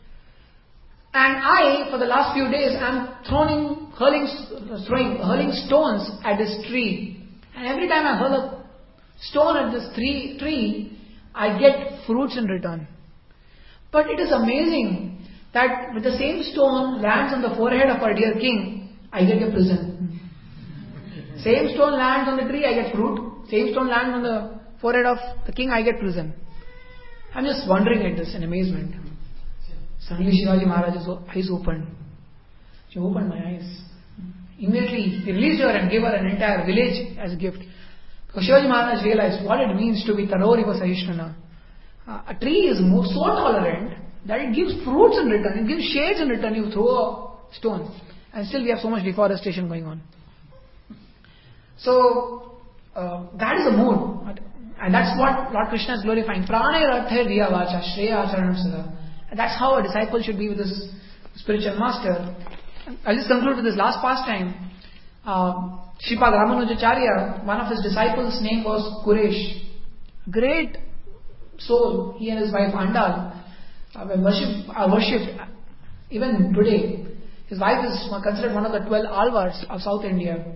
And I, for the last few days, am throwing, hurling, throwing, hurling stones at this tree. And every time I hurl a stone at this tree, tree, I get fruits in return. But it is amazing that with the same stone lands on the forehead of our dear king, I get a prison. Same stone lands on the tree, I get fruit. Same stone lands on the forehead of the king, I get prison. I'm just wondering at this in amazement. Suddenly Shivaji Maharaj's eyes opened. She opened my eyes. Immediately he released her and gave her an entire village as a gift. Because Shivaji Maharaj realized what it means to be Taroriva Sahishnuna. Uh, a tree is more so tolerant that it gives fruits in return, it gives shades in return. You throw a stone, and still we have so much deforestation going on. So uh, that is the mood, and that's what Lord Krishna is glorifying. Pranay arthe diya vacha shreya acharanam sada. And that's how a disciple should be with his spiritual master. I'll just conclude with this last pastime. Uh, Shripad Ramanujacharya, one of his disciples' name was Kuresh. Great soul. He and his wife Andal uh, were worship, are worshipped even today. His wife is considered one of the twelve Alvars of South India.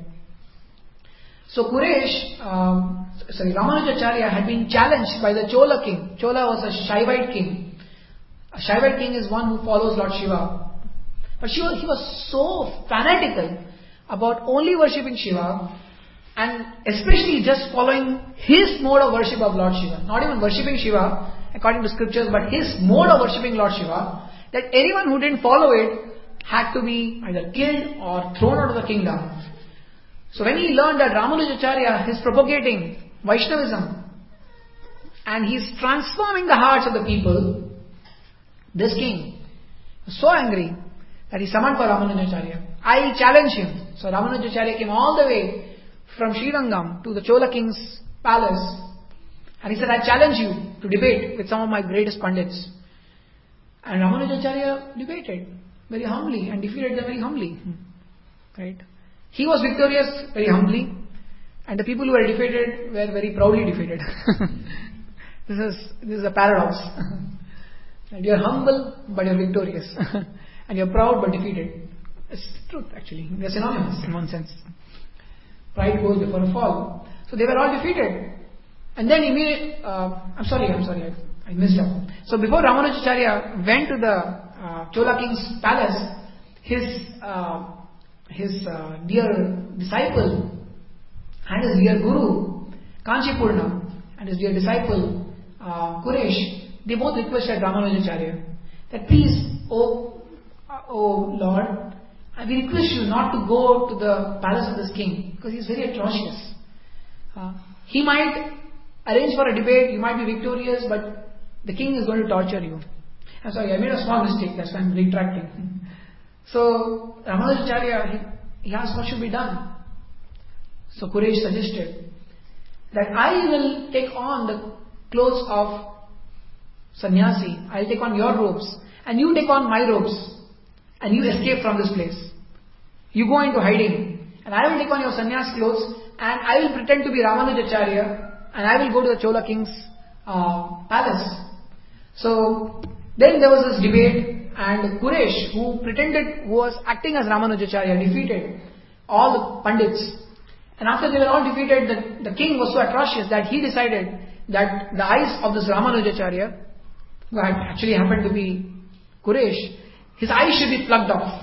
So Kuresh, um, sorry, Ramanujacharya had been challenged by the Chola king. Chola was a Shaivite king. A Shaivite king is one who follows Lord Shiva. But Shiva, he was so fanatical about only worshipping Shiva, and especially just following his mode of worship of Lord Shiva. Not even worshipping Shiva according to scriptures, but his mode of worshipping Lord Shiva, that anyone who didn't follow it had to be either killed or thrown out of the kingdom. So when he learned that Ramanujacharya is propagating Vaishnavism and he's transforming the hearts of the people, this king was so angry that he summoned for Ramanujacharya. I challenge him. So Ramanujacharya came all the way from Srirangam to the Chola king's palace, and he said, I challenge you to debate with some of my greatest pandits. And Ramanujacharya debated very humbly and defeated them very humbly. Right? He was victorious very humbly, and the people who were defeated were very proudly defeated. This is this is a paradox. And you're humble, but you're victorious. And you're proud, but defeated. It's the truth, actually. They're synonymous in one sense. Pride goes before a fall. So they were all defeated. And then immediately, uh, I'm sorry, I'm sorry, I, I missed up. So before Ramanujacharya went to the uh, Chola king's palace, his uh, his uh, dear disciple and his dear guru, Kanchipurna, and his dear disciple, uh, Kuresh, they both requested Ramanujacharya that please, oh, uh, oh Lord, we request you not to go to the palace of this king, because he is very atrocious. Uh, he might arrange for a debate, you might be victorious, but the king is going to torture you. I'm sorry, I made a small mistake, that's why I'm retracting. So Ramanujacharya, he, he asked what should be done. So Kuresh suggested that I will take on the clothes of sannyasi, I'll take on your robes, and you take on my robes, and you escape from this place. You go into hiding, and I will take on your sannyas clothes, and I will pretend to be Ramanujacharya, and I will go to the Chola king's uh, palace. So then there was this debate, and Kuresh, who pretended, who was acting as Ramanujacharya, defeated all the pandits. And after they were all defeated, the, the king was so atrocious that he decided that the eyes of this Ramanujacharya, who had actually happened to be Kuresh, his eyes should be plucked off.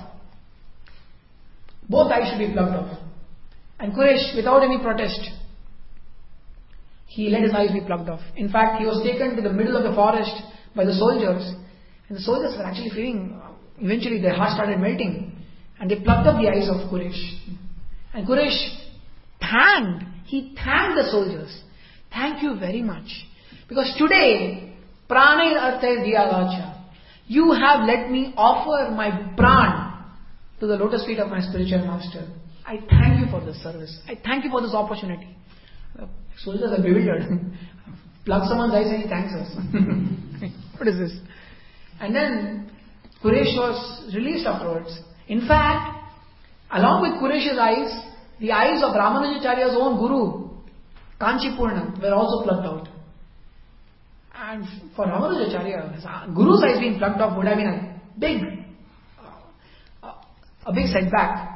Both eyes should be plucked off. And Kuresh, without any protest, he let his eyes be plucked off. In fact, he was taken to the middle of the forest by the soldiers. And the soldiers were actually feeling, eventually their hearts started melting. And they plucked up the eyes of Kuresh. And Kuresh thanked, he thanked the soldiers. Thank you very much. Because today, Pranay Arthay Diya Vacha, you have let me offer my pran to the lotus feet of my spiritual master. I thank you for this service. I thank you for this opportunity. Uh, soldiers are bewildered. Plug someone's eyes and he thanks us. What is this? And then Kuresh was released afterwards. In fact, along with Kuresh's eyes, the eyes of Ramanujacharya's own guru, Kanchipurna, were also plucked out. And for Ramanujacharya, his guru's eyes being plucked off would have been a big, uh, a big setback.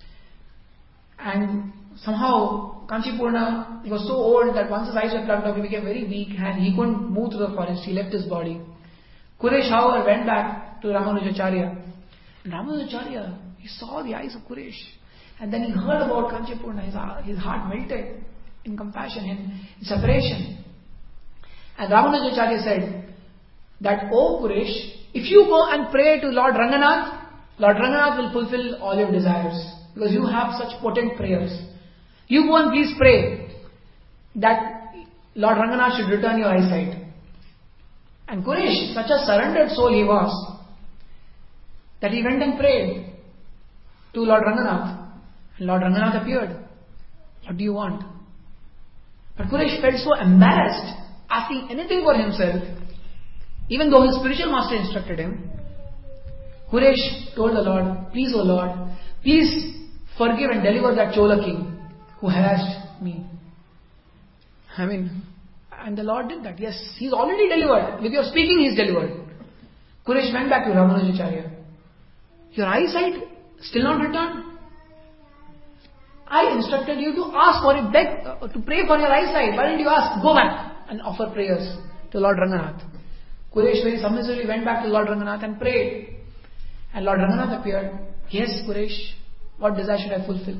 And somehow Kanchipurna, he was so old that once his eyes were plucked off, he became very weak and he couldn't move through the forest. He left his body. Kuresh, however, went back back to Ramanujacharya. And Ramanujacharya, he saw the eyes of Quraysh. And then he heard about Kanchipurna. His, his heart melted in compassion, in, in separation. And Ramanujacharya said that, "O Quraysh, if you go and pray to Lord Ranganath, Lord Ranganath will fulfill all your desires. Because you have such potent prayers. You go and please pray that Lord Ranganath should return your eyesight." And Quraysh, such a surrendered soul he was, that he went and prayed to Lord Ranganath. And Lord Ranganath appeared. "What do you want?" But Quraysh felt so embarrassed asking anything for himself, even though his spiritual master instructed him. Quraysh told the Lord, "Please, O Lord, please forgive and deliver that Chola king who harassed me." I mean, and the Lord did that. Yes, he's already delivered. With your speaking, he's delivered. Quraysh went back to Ramanujacharya. "Your eyesight still not returned? I instructed you to ask for it, beg, uh, to pray for your eyesight. Why didn't you ask? Go back and offer prayers to Lord Ranganath." Quraysh very submissively went back to Lord Ranganath and prayed. And Lord Ranganath appeared. "Yes, Quraysh, what desire should I fulfill?"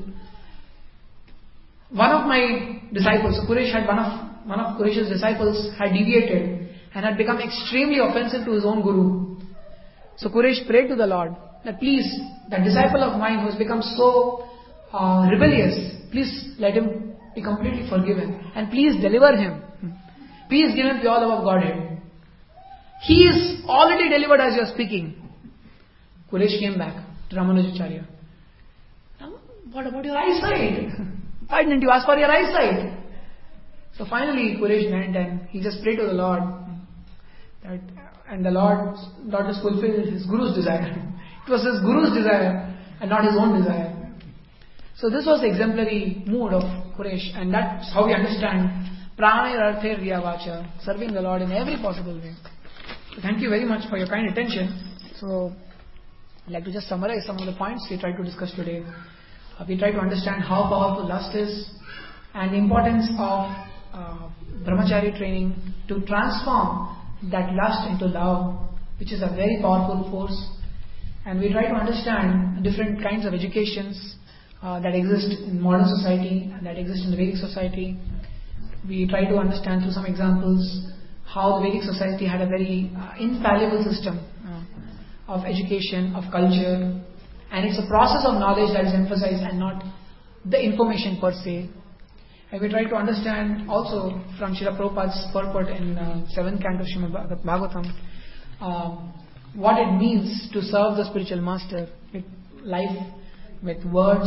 One of my disciples, so Quraysh had one of one of Quraysh's disciples had deviated and had become extremely offensive to his own guru. So Quraysh prayed to the Lord that, "Please, that disciple of mine who has become so uh, rebellious, please let him be completely forgiven and please deliver him. Please give him pure love of Godhead. He is already delivered as you are speaking." Quraysh came back to Ramanujacharya. "Now, what about your eyesight? Why didn't you ask for your eyesight?" So finally Quraysh went and he just prayed to the Lord that, and the Lord, Lord just fulfilled his guru's desire. It was his guru's desire and not his own desire. So this was the exemplary mood of Quraysh, and that's how we understand Pranay Arther Riya Vacha, serving the Lord in every possible way. So thank you very much for your kind attention. So I'd like to just summarize some of the points we tried to discuss today. Uh, we tried to understand how powerful lust is and the importance of uh, brahmachari training to transform that lust into love, which is a very powerful force. And we try to understand different kinds of educations uh, that exist in modern society and that exist in the Vedic society. We try to understand through some examples how the Vedic society had a very uh, infallible system uh, of education, of culture, and it's a process of knowledge that is emphasized and not the information per se. And we try to understand also from Srila Prabhupada's purport in uh, seventh canto of Srimad Bhagavatam uh, what it means to serve the spiritual master with life, with words,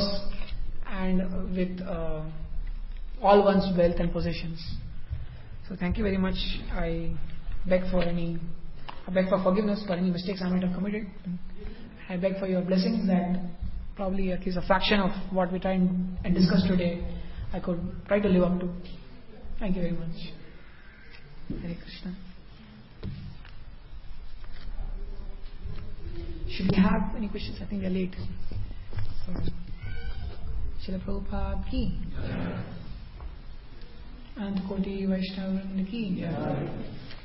and with uh, all one's wealth and possessions. So thank you very much. I beg for any, I beg for forgiveness for any mistakes I might have committed. I beg for your blessings that probably at least a fraction of what we tried and discussed today I could try to live up to. Thank you very much. Hare Krishna. Should we have any questions? I think we are late. So, Srila Prabhupada ki and Koti Vaishnava ki.